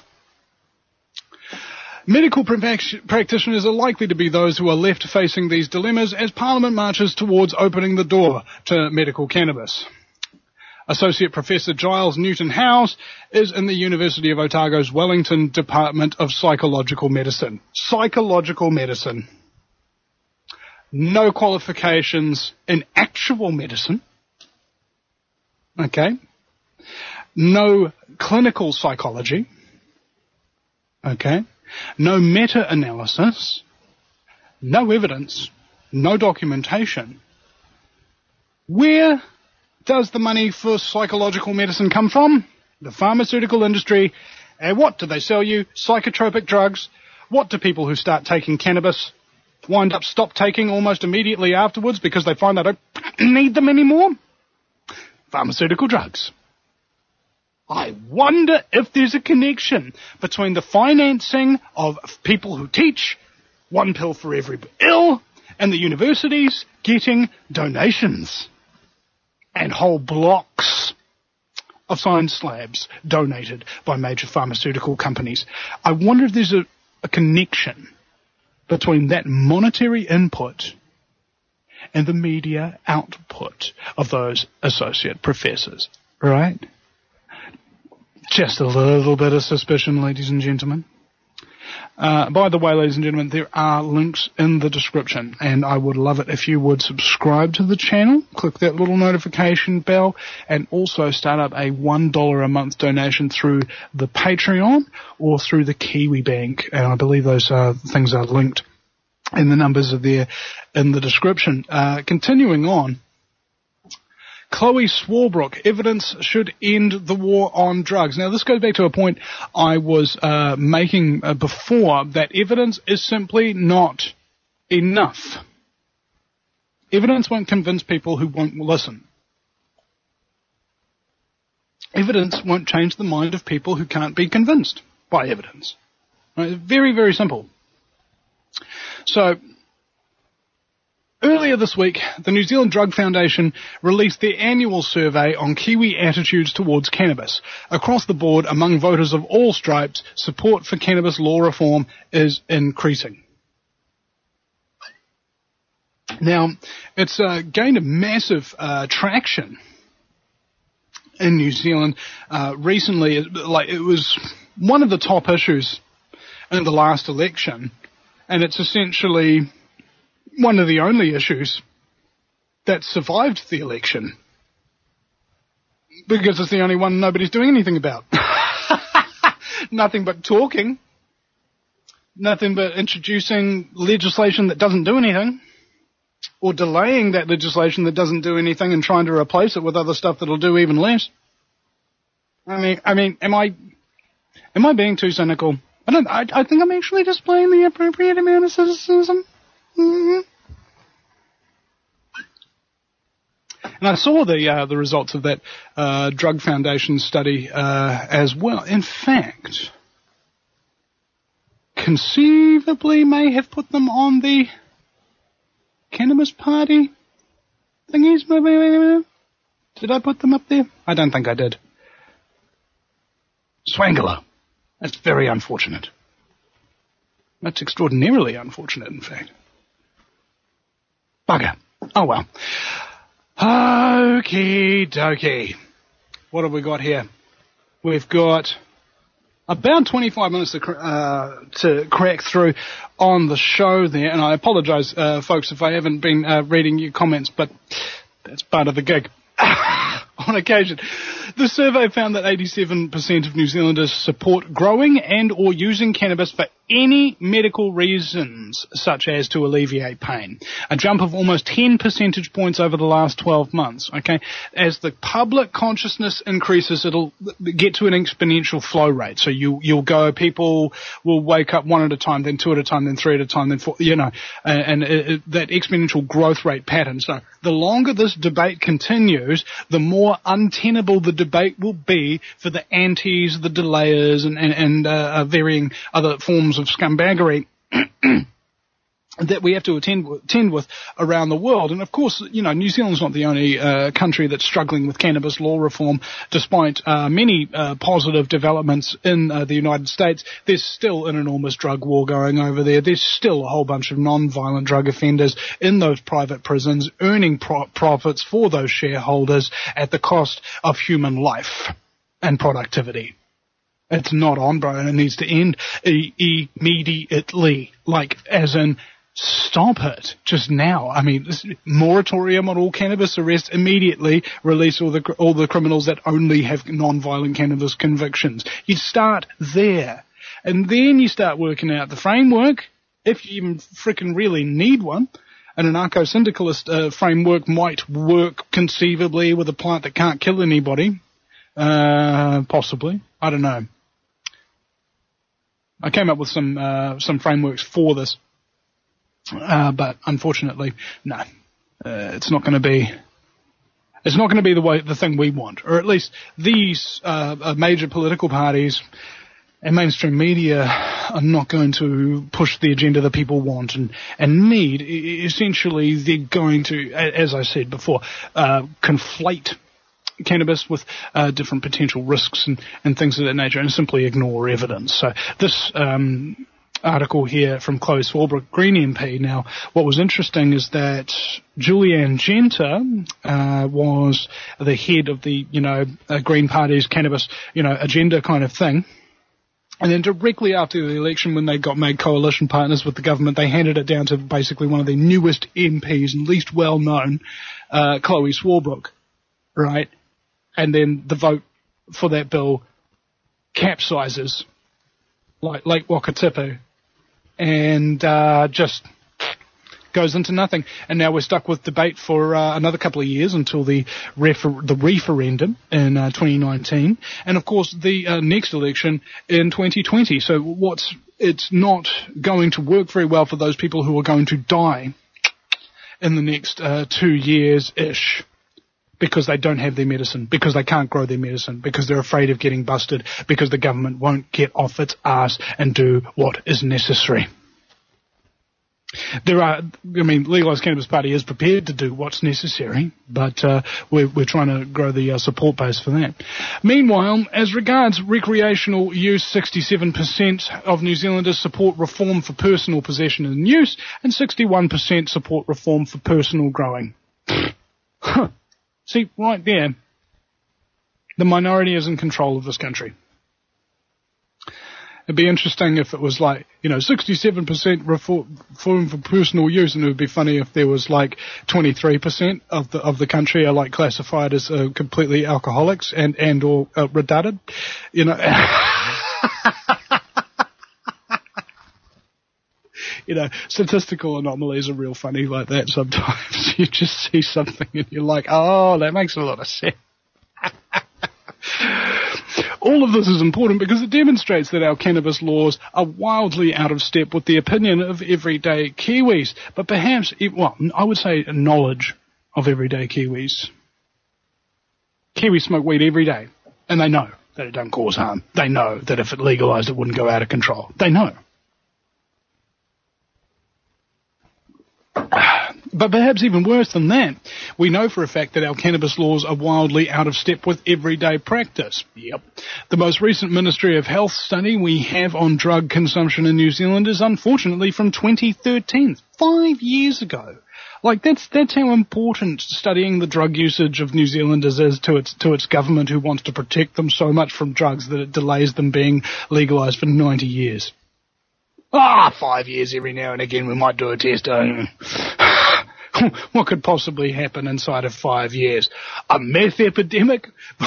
Medical practitioners are likely to be those who are left facing these dilemmas as Parliament marches towards opening the door to medical cannabis. Associate Professor Giles Newton-Howes is in the University of Otago's Wellington Department of Psychological Medicine. Psychological medicine. No qualifications in actual medicine. Okay. No clinical psychology. Okay. No meta-analysis. No evidence. No documentation. Where does the money for psychological medicine come from? The pharmaceutical industry. And what do they sell you? Psychotropic drugs. What do people who start taking cannabis wind up stop taking almost immediately afterwards because they find they don't need them anymore? Pharmaceutical drugs. I wonder if there's a connection between the financing of people who teach, one pill for every ill, and the universities getting donations and whole blocks of science labs donated by major pharmaceutical companies. I wonder if there's a connection between that monetary input and the media output of those associate professors, right? Just a little bit of suspicion, ladies and gentlemen. By the way, ladies and gentlemen, there are links in the description, and I would love it if you would subscribe to the channel, click that little notification bell, and also start up a $1 a month donation through the Patreon or through the Kiwi Bank, and I believe those things are linked and the numbers are there in the description. Continuing on, Chloe Swarbrick, evidence should end the war on drugs. Now, this goes back to a point I was making before, that evidence is simply not enough. Evidence won't convince people who won't listen. Evidence won't change the mind of people who can't be convinced by evidence. Right? Very, very simple. So, earlier this week, the New Zealand Drug Foundation released their annual survey on Kiwi attitudes towards cannabis. Across the board, among voters of all stripes, support for cannabis law reform is increasing. Now, it's gained a massive traction in New Zealand recently. It was one of the top issues in the last election, and it's essentially one of the only issues that survived the election, because it's the only one nobody's doing anything about. Nothing but talking. Nothing but introducing legislation that doesn't do anything, or delaying that legislation that doesn't do anything and trying to replace it with other stuff that'll do even less. I mean, am I being too cynical? I think I'm actually displaying the appropriate amount of cynicism. Mm-hmm. And I saw the results of that Drug Foundation study as well. In fact, conceivably may have put them on the Cannabis Party thingies. Did I put them up there? I don't think I did. Swangler. That's very unfortunate. That's extraordinarily unfortunate, in fact. Bugger. Oh, well. Okie dokie. What have we got here? We've got about 25 minutes to crack through on the show there, and I apologize, folks, if I haven't been reading your comments, but that's part of the gig. On occasion. The survey found that 87% of New Zealanders support growing and or using cannabis for any medical reasons, such as to alleviate pain. A jump of almost 10 percentage points over the last 12 months, okay? As the public consciousness increases, it'll get to an exponential flow rate. So you'll go, people will wake up one at a time, then two at a time, then three at a time, then four, and that exponential growth rate pattern. So the longer this debate continues, the more untenable the debate will be for the antis, the delayers, and varying other forms of scumbaggery that we have to attend with around the world. And of course, New Zealand's not the only country that's struggling with cannabis law reform, despite many positive developments in the United States. There's still an enormous drug war going over there. There's still a whole bunch of non-violent drug offenders in those private prisons, earning profits for those shareholders at the cost of human life and productivity. It's not on, bro, and it needs to end immediately, as in stop it just now. I mean, moratorium on all cannabis arrests immediately. Release all the criminals that only have non-violent cannabis convictions. You start there, and then you start working out the framework, if you even frickin' really need one. An anarcho-syndicalist framework might work conceivably with a plant that can't kill anybody. Possibly. I don't know. I came up with some frameworks for this. But unfortunately, no, it's not going to be the thing we want, or at least these major political parties and mainstream media are not going to push the agenda that people want and need. Essentially, they're going to, as I said before, conflate cannabis with different potential risks and things of that nature, and simply ignore evidence. So this article here from Chloe Swarbrick, Green MP. Now, what was interesting is that Julianne Genter was the head of the, Green Party's cannabis, agenda kind of thing. And then directly after the election, when they got made coalition partners with the government, they handed it down to basically one of the newest MPs and least well-known, Chloe Swarbrick, right? And then the vote for that bill capsizes like Lake Wakatipu, and just goes into nothing. And now we're stuck with debate for another couple of years until the referendum in 2019, and of course the next election in 2020. So it's not going to work very well for those people who are going to die in the next 2 years-ish. Because they don't have their medicine, because they can't grow their medicine, because they're afraid of getting busted, because the government won't get off its arse and do what is necessary. Legalised Cannabis Party is prepared to do what's necessary, but we're trying to grow the support base for that. Meanwhile, as regards recreational use, 67% of New Zealanders support reform for personal possession and use, and 61% support reform for personal growing. See, right there, the minority is in control of this country. It'd be interesting if it was 67% reform for personal use, and it would be funny if there was 23% of the country are classified as completely alcoholics and or retarded, Statistical anomalies are real funny like that sometimes. You just see something and you're like, oh, that makes a lot of sense. All of this is important because it demonstrates that our cannabis laws are wildly out of step with the opinion of everyday Kiwis, but perhaps, I would say knowledge of everyday Kiwis. Kiwis smoke weed every day, and they know that it don't cause harm. They know that if it legalised, it wouldn't go out of control. They know. But perhaps even worse than that, we know for a fact that our cannabis laws are wildly out of step with everyday practice. Yep. The most recent Ministry of Health study we have on drug consumption in New Zealand is unfortunately from 2013, 5 years ago. That's how important studying the drug usage of New Zealanders is to its government, who wants to protect them so much from drugs that it delays them being legalised for 90 years. 5 years every now and again we might do a test. What could possibly happen inside of 5 years? A meth epidemic?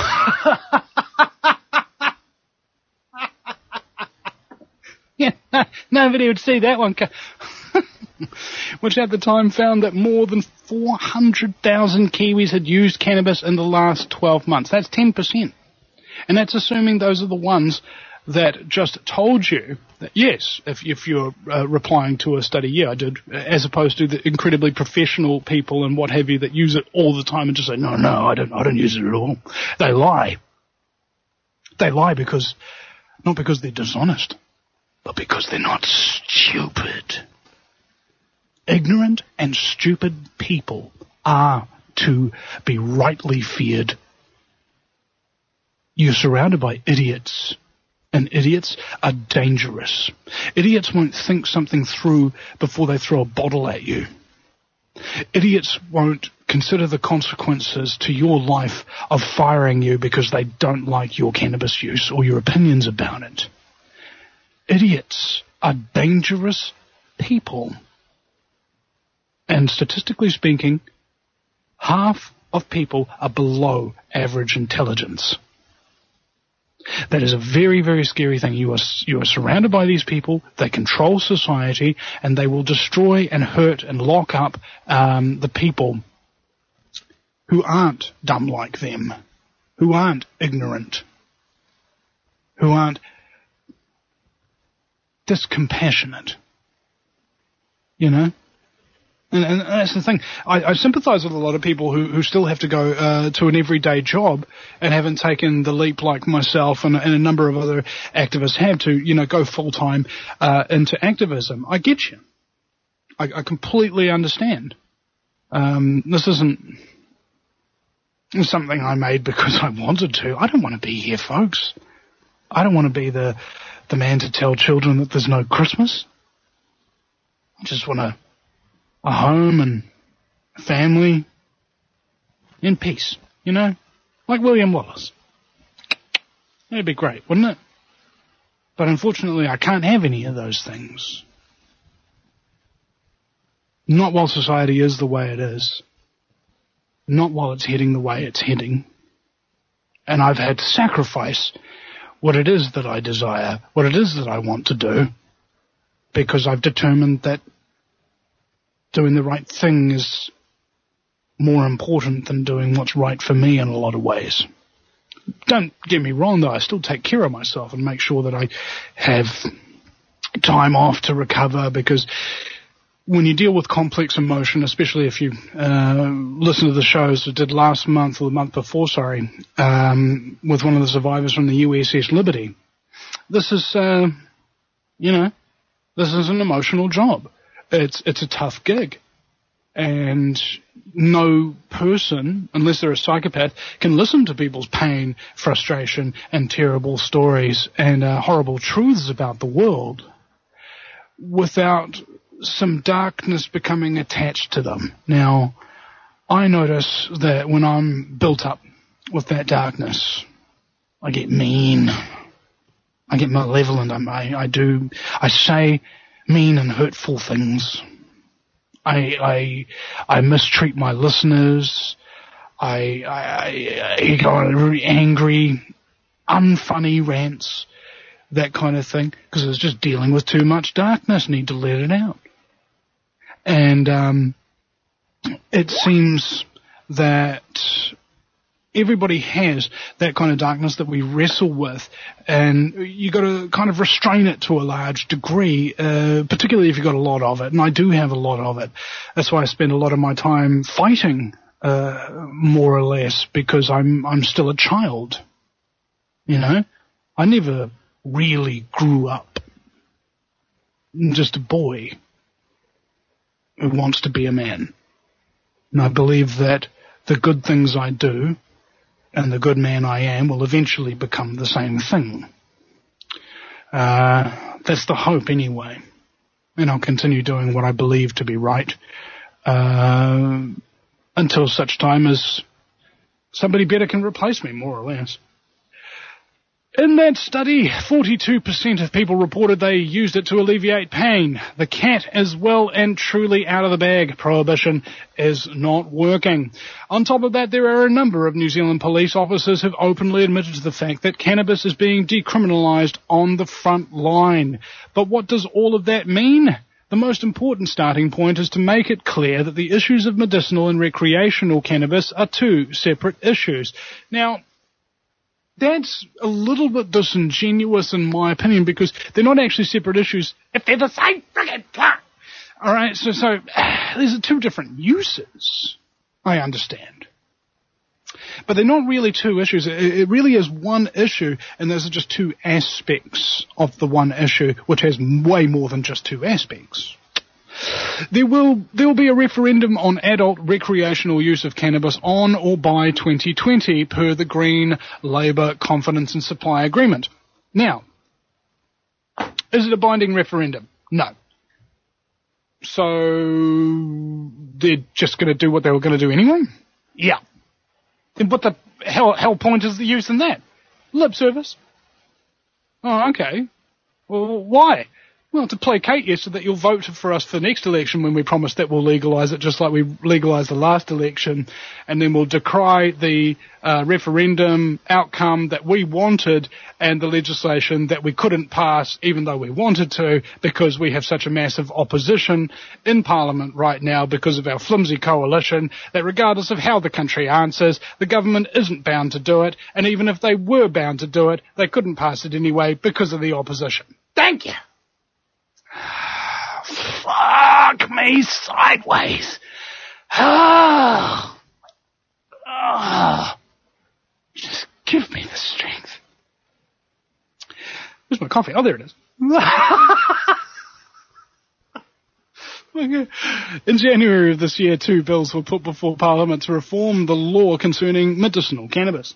Yeah, nobody would see that one. Which at the time found that more than 400,000 Kiwis had used cannabis in the last 12 months. That's 10%. And that's assuming those are the ones that just told you that, yes, if you're replying to a study, yeah, I did, as opposed to the incredibly professional people and what have you that use it all the time and just say, no, I don't use it at all. They lie. They lie not because they're dishonest, but because they're not stupid. Ignorant and stupid people are to be rightly feared. You're surrounded by idiots, and idiots are dangerous. Idiots won't think something through before they throw a bottle at you. Idiots won't consider the consequences to your life of firing you because they don't like your cannabis use or your opinions about it. Idiots are dangerous people. And statistically speaking, half of people are below average intelligence. That is a very, very scary thing. You are surrounded by these people. They control society, and they will destroy and hurt and lock up the people who aren't dumb like them, who aren't ignorant, who aren't discompassionate. You know? And that's the thing. I sympathise with a lot of people who still have to go to an everyday job and haven't taken the leap like myself and a number of other activists have to, you know, go full-time into activism. I get you. I completely understand. This isn't something I made because I wanted to. I don't want to be here, folks. I don't want to be the man to tell children that there's no Christmas. I just want a home and a family in peace, you know? Like William Wallace. That'd be great, wouldn't it? But unfortunately, I can't have any of those things. Not while society is the way it is. Not while it's heading the way it's heading. And I've had to sacrifice what it is that I desire, what it is that I want to do, because I've determined that doing the right thing is more important than doing what's right for me in a lot of ways. Don't get me wrong, though. I still take care of myself and make sure that I have time off to recover, because when you deal with complex emotion, especially if you listen to the shows I did last month, or the month before, sorry, with one of the survivors from the USS Liberty, this is, this is an emotional job. It's a tough gig, and no person, unless they're a psychopath, can listen to people's pain, frustration, and terrible stories and horrible truths about the world without some darkness becoming attached to them. Now, I notice that when I'm built up with that darkness, I get mean, I get malevolent, I say mean and hurtful things. I mistreat my listeners. I go on really angry, unfunny rants, that kind of thing, because it's just dealing with too much darkness, need to let it out. And it seems that everybody has that kind of darkness that we wrestle with, and you got to kind of restrain it to a large degree, particularly if you've got a lot of it. And I do have a lot of it. That's why I spend a lot of my time fighting, more or less, because I'm still a child. You know, I never really grew up. I'm just a boy who wants to be a man. And I believe that the good things I do and the good man I am will eventually become the same thing. That's the hope anyway. And I'll continue doing what I believe to be right until such time as somebody better can replace me, more or less. In that study, 42% of people reported they used it to alleviate pain. The cat is well and truly out of the bag. Prohibition is not working. On top of that, there are a number of New Zealand police officers who have openly admitted to the fact that cannabis is being decriminalised on the front line. But what does all of that mean? The most important starting point is to make it clear that the issues of medicinal and recreational cannabis are two separate issues. Now, that's a little bit disingenuous in my opinion, because they're not actually separate issues if they're the same friggin' plant. All right, so these are two different uses, I understand. But they're not really two issues. It really is one issue, and those are just two aspects of the one issue, which has way more than just two aspects. There will be a referendum on adult recreational use of cannabis on or by 2020 per the Green Labour Confidence and Supply Agreement. Now, is it a binding referendum? No. So they're just going to do what they were going to do anyway? Yeah. Then what the hell point is the use in that? Lip service. Oh, okay. Well, why? Well, to placate you so that you'll vote for us for the next election when we promise that we'll legalise it just like we legalised the last election, and then we'll decry the referendum outcome that we wanted and the legislation that we couldn't pass even though we wanted to because we have such a massive opposition in Parliament right now because of our flimsy coalition that regardless of how the country answers, the government isn't bound to do it, and even if they were bound to do it, they couldn't pass it anyway because of the opposition. Thank you. Fuck me sideways. Just give me the strength. Where's my coffee? Oh, there it is. In January of this year, 2 bills were put before Parliament to reform the law concerning medicinal cannabis.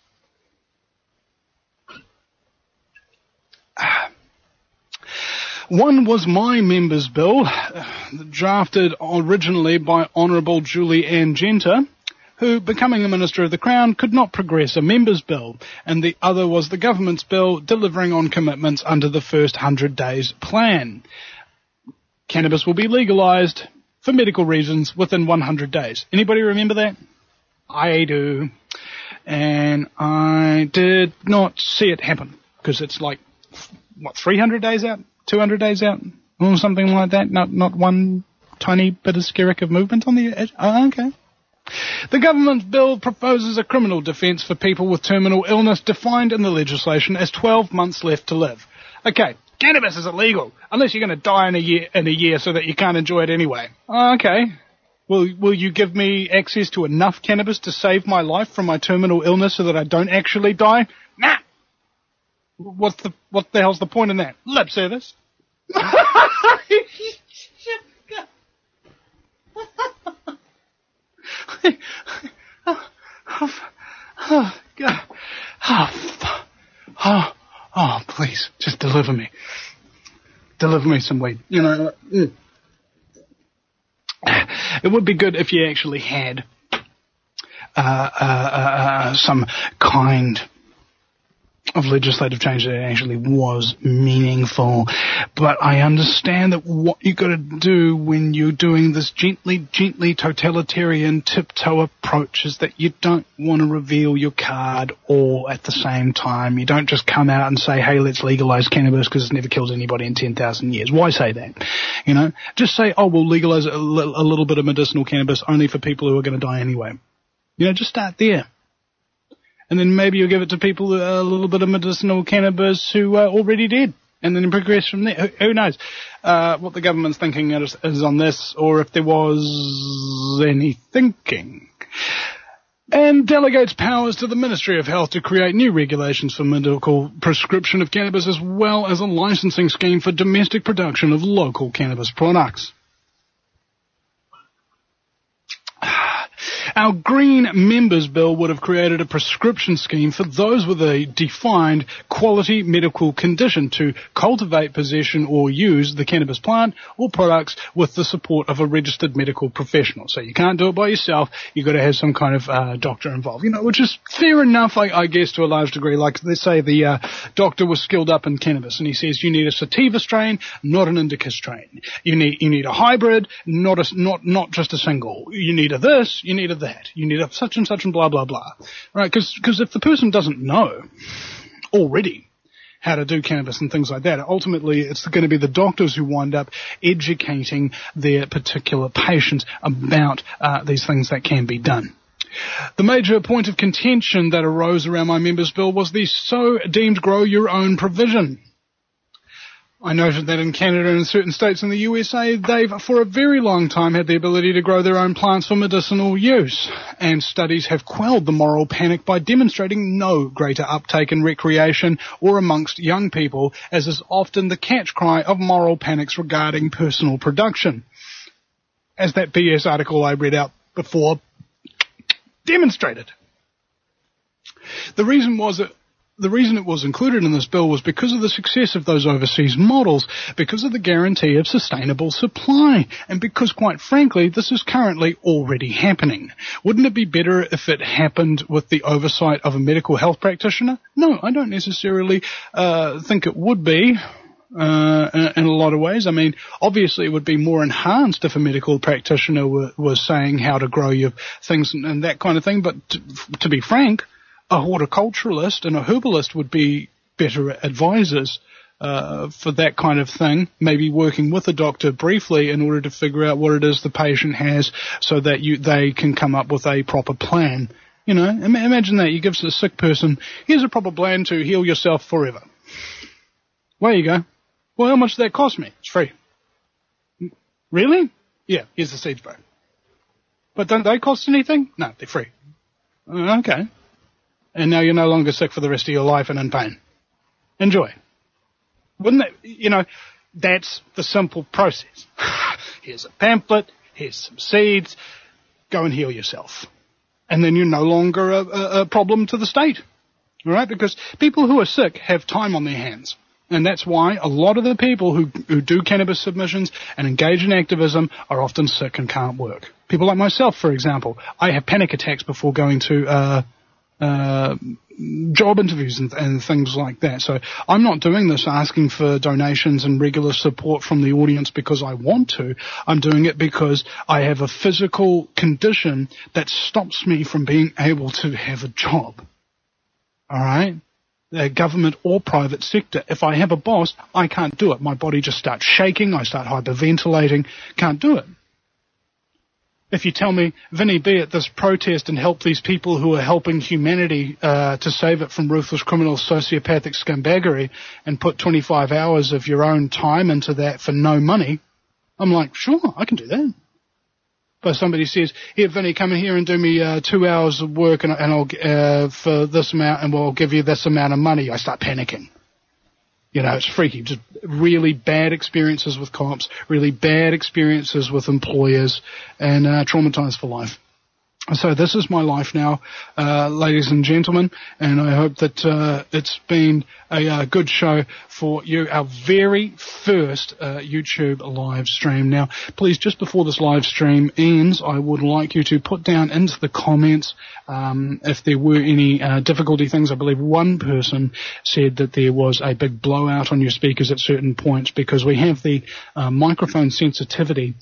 One was my member's bill, drafted originally by Honourable Julie Ann Genter, who, becoming a Minister of the Crown, could not progress a member's bill, and the other was the government's bill delivering on commitments under the first 100 days plan. Cannabis will be legalised for medical reasons within 100 days. Anybody remember that? I do. And I did not see it happen, because it's like, 300 days out? 200 days out? Or something like that? Not one tiny bit of skerrick of movement on the edge? Oh, okay. The government's bill proposes a criminal defence for people with terminal illness defined in the legislation as 12 months left to live. Okay, cannabis is illegal, unless you're going to die in a year so that you can't enjoy it anyway. Oh, okay. Will you give me access to enough cannabis to save my life from my terminal illness so that I don't actually die? Nah. What the hell's the point in that? Lip service. Oh, please, just deliver me. Deliver me some weed. You know, it would be good if you actually had some kind of legislative change that actually was meaningful. But I understand that what you got to do when you're doing this gently totalitarian tiptoe approach is that you don't want to reveal your card all at the same time. You don't just come out and say, hey, let's legalize cannabis because it's never killed anybody in 10,000 years. Why say that? You know, just say, oh, we'll legalize a little bit of medicinal cannabis only for people who are going to die anyway. You know, just start there. And then maybe you'll give it to people a little bit of medicinal cannabis who are already dead. And then progress from there. Who knows what the government's thinking is on this, or if there was any thinking. And delegates powers to the Ministry of Health to create new regulations for medical prescription of cannabis, as well as a licensing scheme for domestic production of local cannabis products. Our Green Members Bill would have created a prescription scheme for those with a defined quality medical condition to cultivate, possession or use the cannabis plant or products with the support of a registered medical professional. So you can't do it by yourself. You've got to have some kind of doctor involved, you know, which is fair enough, I guess, to a large degree. Like, let's say the doctor was skilled up in cannabis and he says you need a sativa strain, not an indica strain. You need a hybrid, not just a single. You need a this, you need a that. You need a such and such and blah, blah, blah. Right? Because if the person doesn't know already how to do cannabis and things like that, ultimately it's going to be the doctors who wind up educating their particular patients about these things that can be done. The major point of contention that arose around my members' bill was the so-deemed grow-your-own provision. I noted that in Canada and certain states in the USA, they've for a very long time had the ability to grow their own plants for medicinal use. And studies have quelled the moral panic by demonstrating no greater uptake in recreation or amongst young people, as is often the catch cry of moral panics regarding personal production. As that BS article I read out before demonstrated. The reason it was included in this bill was because of the success of those overseas models, because of the guarantee of sustainable supply, and because, quite frankly, this is currently already happening. Wouldn't it be better if it happened with the oversight of a medical health practitioner? No, I don't necessarily think it would be. In a lot of ways. I mean, obviously it would be more enhanced if a medical practitioner was saying how to grow your things and that kind of thing, but to be frank, a horticulturalist and a herbalist would be better advisors for that kind of thing, maybe working with a doctor briefly in order to figure out what it is the patient has so that they can come up with a proper plan. You know, imagine that. You give a sick person, here's a proper plan to heal yourself forever. There you go. Well, how much does that cost me? It's free. Really? Yeah, here's the seeds, bro. But don't they cost anything? No, they're free. Okay. And now you're no longer sick for the rest of your life and in pain. Enjoy. Wouldn't that, you know, that's the simple process. Here's a pamphlet, here's some seeds, go and heal yourself. And then you're no longer a problem to the state. All right? Because people who are sick have time on their hands. And that's why a lot of the people who do cannabis submissions and engage in activism are often sick and can't work. People like myself, for example. I have panic attacks before going to job interviews and things like that. So I'm not doing this asking for donations and regular support from the audience because I want to. I'm doing it because I have a physical condition that stops me from being able to have a job. All right? Government or private sector. If I have a boss, I can't do it. My body just starts shaking. I start hyperventilating. Can't do it. If you tell me, Vinny, be at this protest and help these people who are helping humanity to save it from ruthless criminal sociopathic scumbaggery and put 25 hours of your own time into that for no money, I'm like, sure, I can do that. But somebody says, here, Vinny, come in here and do me 2 hours of work and I'll for this amount and we'll give you this amount of money. I start panicking. You know, it's freaky. Just really bad experiences with cops, really bad experiences with employers, and traumatized for life. So this is my life now, ladies and gentlemen, and I hope that it's been a good show for you. Our very first YouTube live stream. Now, please, just before this live stream ends, I would like you to put down into the comments if there were any difficulty things. I believe one person said that there was a big blowout on your speakers at certain points because we have the microphone sensitivity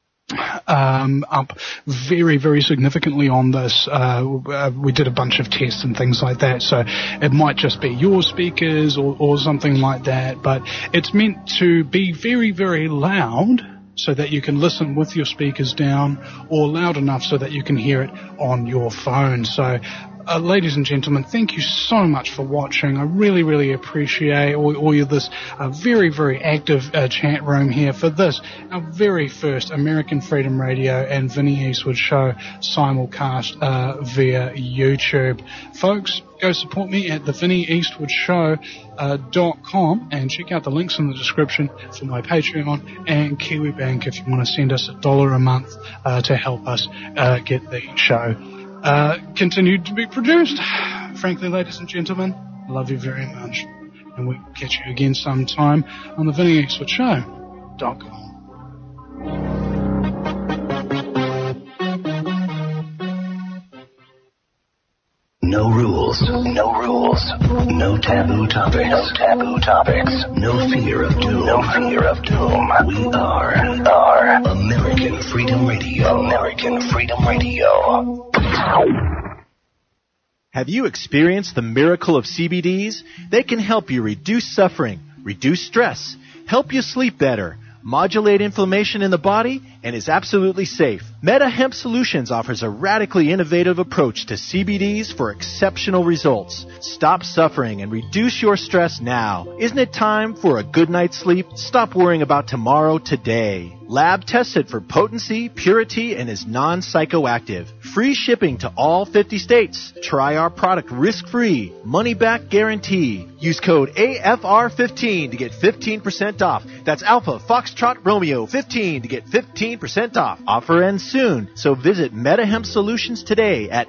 up very, very significantly on this. We did a bunch of tests and things like that, so it might just be your speakers or something like that, but it's meant to be very, very loud so that you can listen with your speakers down, or loud enough so that you can hear it on your phone. So ladies and gentlemen, thank you so much for watching. I really, really appreciate all of this very, very active chat room here for this, our very first American Freedom Radio and Vinny Eastwood Show simulcast via YouTube. Folks, go support me at thevinnyeastwoodshow.com and check out the links in the description for my Patreon and KiwiBank if you want to send us $1 a month to help us get the show continued to be produced. Frankly, ladies and gentlemen, I love you very much. And we'll catch you again sometime on the VinnyEastwoodShow.com. No rules. No rules. No taboo topics. No taboo topics. No fear of doom. No fear of doom. We are American Freedom Radio. American Freedom Radio. Have you experienced the miracle of CBDs? They can help you reduce suffering, reduce stress, help you sleep better, modulate inflammation in the body, and is absolutely safe. Meta Hemp Solutions offers a radically innovative approach to CBDs for exceptional results. Stop suffering and reduce your stress now. Isn't it time for a good night's sleep? Stop worrying about tomorrow today. Lab tested for potency, purity, and is non-psychoactive. Free shipping to all 50 states. Try our product risk-free. Money-back guarantee. Use code AFR15 to get 15% off. That's Alpha Foxtrot Romeo 15 to get 15% off. Offer ends soon, so visit MetaHemp Solutions today at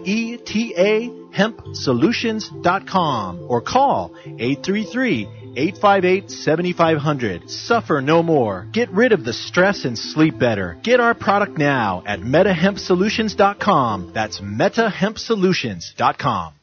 metahempsolutions.com or call 833-858-7500. Suffer no more. Get rid of the stress and sleep better. Get our product now at metahempsolutions.com. That's metahempsolutions.com.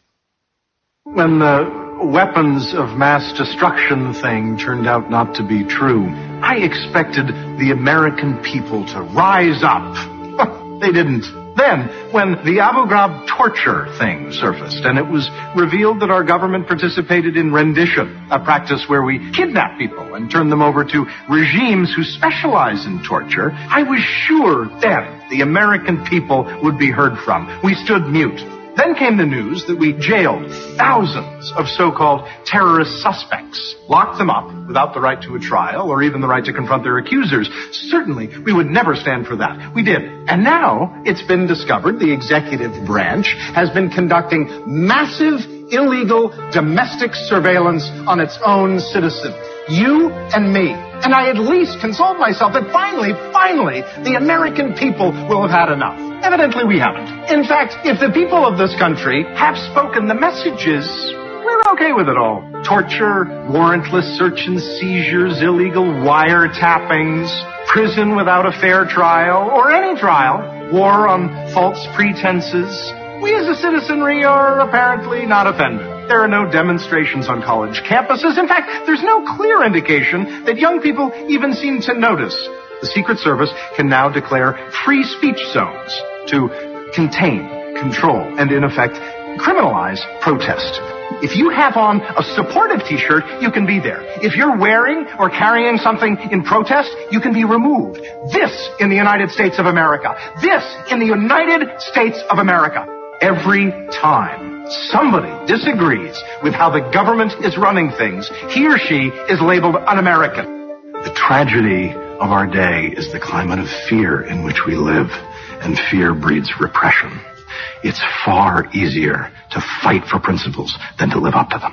When the weapons of mass destruction thing turned out not to be true, I expected the American people to rise up. They didn't. Then, when the Abu Ghraib torture thing surfaced, and it was revealed that our government participated in rendition, a practice where we kidnap people and turn them over to regimes who specialize in torture, I was sure then the American people would be heard from. We stood mute. Then came the news that we jailed thousands of so-called terrorist suspects, locked them up without the right to a trial or even the right to confront their accusers. Certainly, we would never stand for that. We did. And now it's been discovered the executive branch has been conducting massive, illegal, domestic surveillance on its own citizens. You and me. And I at least consoled myself that finally, the American people will have had enough. Evidently, we haven't. In fact, if the people of this country have spoken the messages, we're okay with it all. Torture, warrantless search and seizures, illegal wiretappings, prison without a fair trial, or any trial, war on false pretenses. We as a citizenry are apparently not offended. There are no demonstrations on college campuses. In fact, there's no clear indication that young people even seem to notice. The Secret Service can now declare free speech zones to contain, control, and in effect, criminalize protest. If you have on a supportive t-shirt, you can be there. If you're wearing or carrying something in protest, you can be removed. This in the United States of America. This in the United States of America. Every time somebody disagrees with how the government is running things, he or she is labeled un-American. The tragedy of our day is the climate of fear in which we live, and fear breeds repression. It's far easier to fight for principles than to live up to them.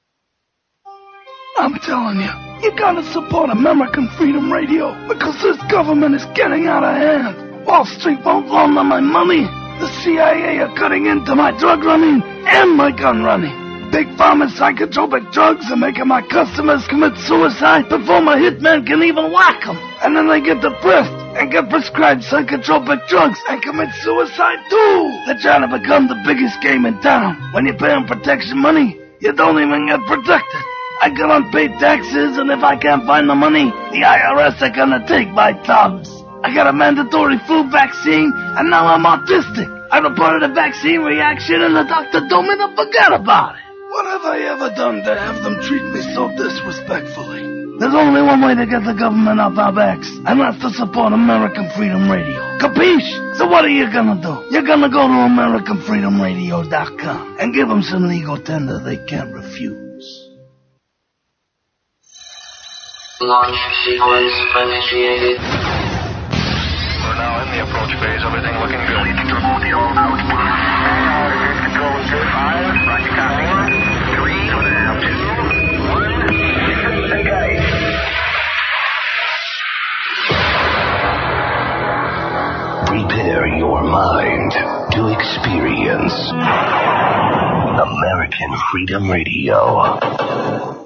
I'm telling you, you gotta support American Freedom Radio, because this government is getting out of hand. Wall Street won't loan them my money. The CIA are cutting into my drug running and my gun running. Big Pharma psychotropic drugs are making my customers commit suicide before my hitman can even whack them. And then they get depressed and get prescribed psychotropic drugs and commit suicide too. They're trying to become the biggest game in town. When you pay them protection money, you don't even get protected. I got unpaid taxes, and if I can't find the money, the IRS are gonna take my tubs. I got a mandatory flu vaccine, and now I'm autistic. I reported a vaccine reaction, and the doctor told me to forget about it. What have I ever done to have them treat me so disrespectfully? There's only one way to get the government off our backs, and that's to support American Freedom Radio. Capiche? So what are you gonna do? You're gonna go to AmericanFreedomRadio.com and give them some legal tender they can't refuse. Launch sequence initiated. We're now in the approach phase. Everything looking good. Control 5, Roger, copy. 3, 2, 1, engage. Prepare your mind to experience American Freedom Radio.